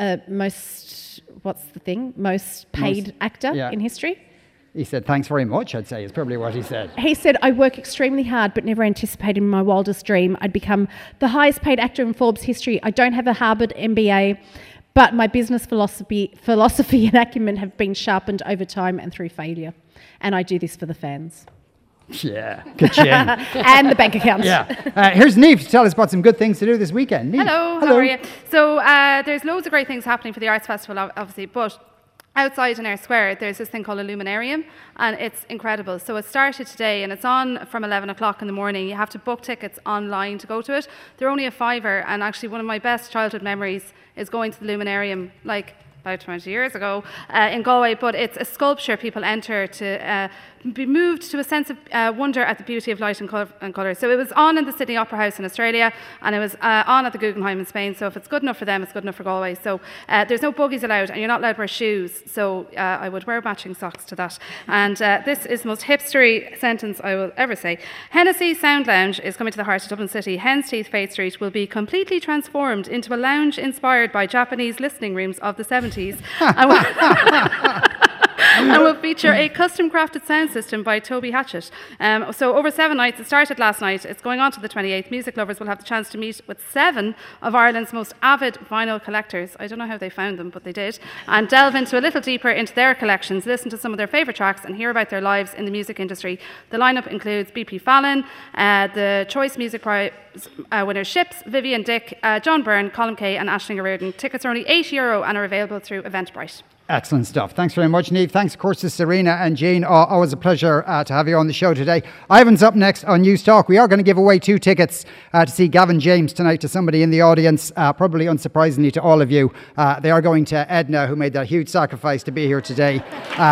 paid actor in history. He said, thanks very much, I'd say, is probably what he said. He said, I work extremely hard, but never anticipated in my wildest dream I'd become the highest paid actor in Forbes history. I don't have a Harvard MBA, but my business philosophy and acumen have been sharpened over time and through failure. And I do this for the fans. Yeah, ka-ching. And the bank accounts. Yeah. Here's Neve to tell us about some good things to do this weekend. Neve. Hello, how are you? So there's loads of great things happening for the Arts Festival, obviously, but outside in Eyre Square, there's this thing called a Luminarium, and it's incredible. So it started today, and it's on from 11 o'clock in the morning. You have to book tickets online to go to it. They're only a $5, and actually one of my best childhood memories is going to the Luminarium, like about 20 years ago in Galway, but it's a sculpture people enter to be moved to a sense of wonder at the beauty of light and colour. So it was on in the Sydney Opera House in Australia, and it was on at the Guggenheim in Spain. So if it's good enough for them, it's good enough for Galway. So there's no buggies allowed, and you're not allowed to wear shoes. So I would wear matching socks to that. And this is the most hipstery sentence I will ever say. Hennessy Sound Lounge is coming to the heart of Dublin City. Hen's Teeth Fate Street will be completely transformed into a lounge inspired by Japanese listening rooms of the 70s. and will feature a custom-crafted sound system by Toby Hatchett. So over 7 nights, it started last night, it's going on to the 28th. Music lovers will have the chance to meet with 7 of Ireland's most avid vinyl collectors. I don't know how they found them, but they did. And delve into a little deeper into their collections, listen to some of their favourite tracks and hear about their lives in the music industry. The lineup includes BP Fallon, the Choice Music Prize winners Ships, Vivian Dick, John Byrne, Colin Kay and Aisling O'Riordan. Tickets are only €8 and are available through Eventbrite. Excellent stuff. Thanks very much, Niamh. Thanks, of course, to Serena and Jean. Always a pleasure to have you on the show today. Ivan's up next on News Talk. We are going to give away 2 tickets to see Gavin James tonight to somebody in the audience, probably unsurprisingly to all of you. They are going to Edna, who made that huge sacrifice to be here today.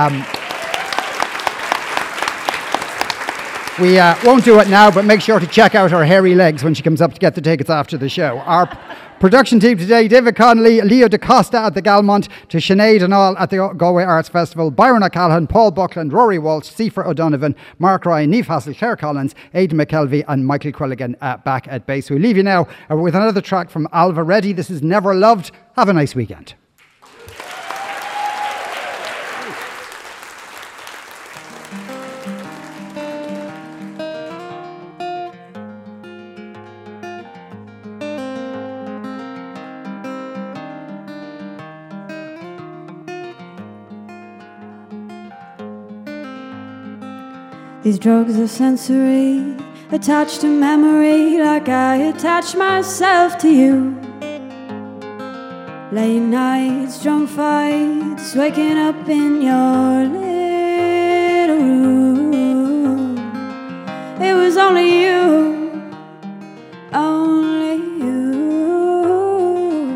We won't do it now, but make sure to check out her hairy legs when she comes up to get the tickets after the show. Our production team today: David Connolly, Leo DaCosta at the Galmont, to Sinead and all at the Galway Arts Festival, Byron O'Callaghan, Paul Buckland, Rory Walsh, Sifa O'Donovan, Mark Ryan, Niamh Hassel, Claire Collins, Aidan McKelvey and Michael Quilligan back at bass. We leave you now with another track from Alva Reddy. This is Never Loved. Have a nice weekend. These drugs are sensory, attached to memory, like I attach myself to you. Late nights, drunk fights, waking up in your little room. It was only you, only you.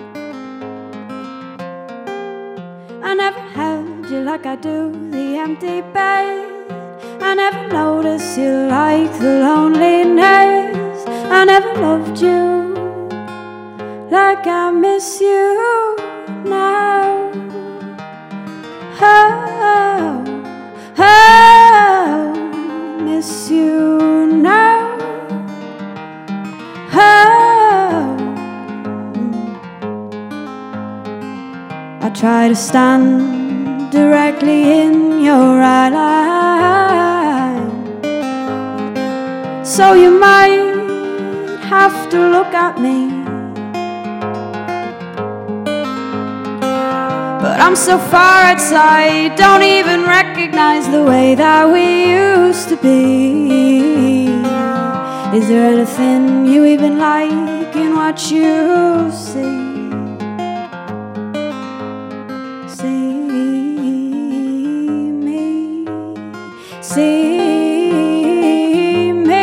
I never held you like I do the empty bed. I never noticed you like the loneliness. I never loved you like I miss you now. Oh, oh, miss you now. Oh, I try to stand directly in your eye line, so you might have to look at me. But I'm so far outside, don't even recognize the way that we used to be. Is there anything you even like in what you see? See me, see me.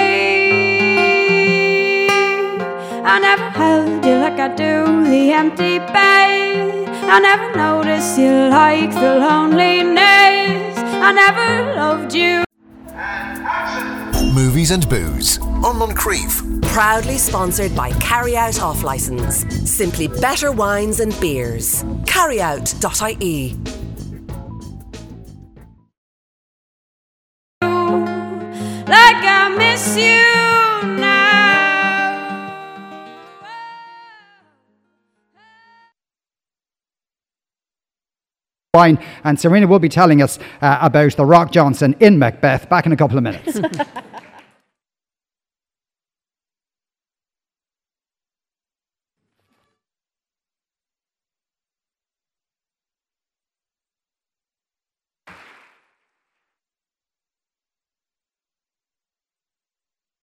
I never held you like I do the empty bed. I never noticed you like the loneliness. I never loved you. Movies and Booze on Moncrief. Proudly sponsored by Carry Out Off Licence. Simply better wines and beers. Carryout.ie. Like I miss you now. Wine, and Serena will be telling us about the Rock Johnson in Macbeth back in a couple of minutes.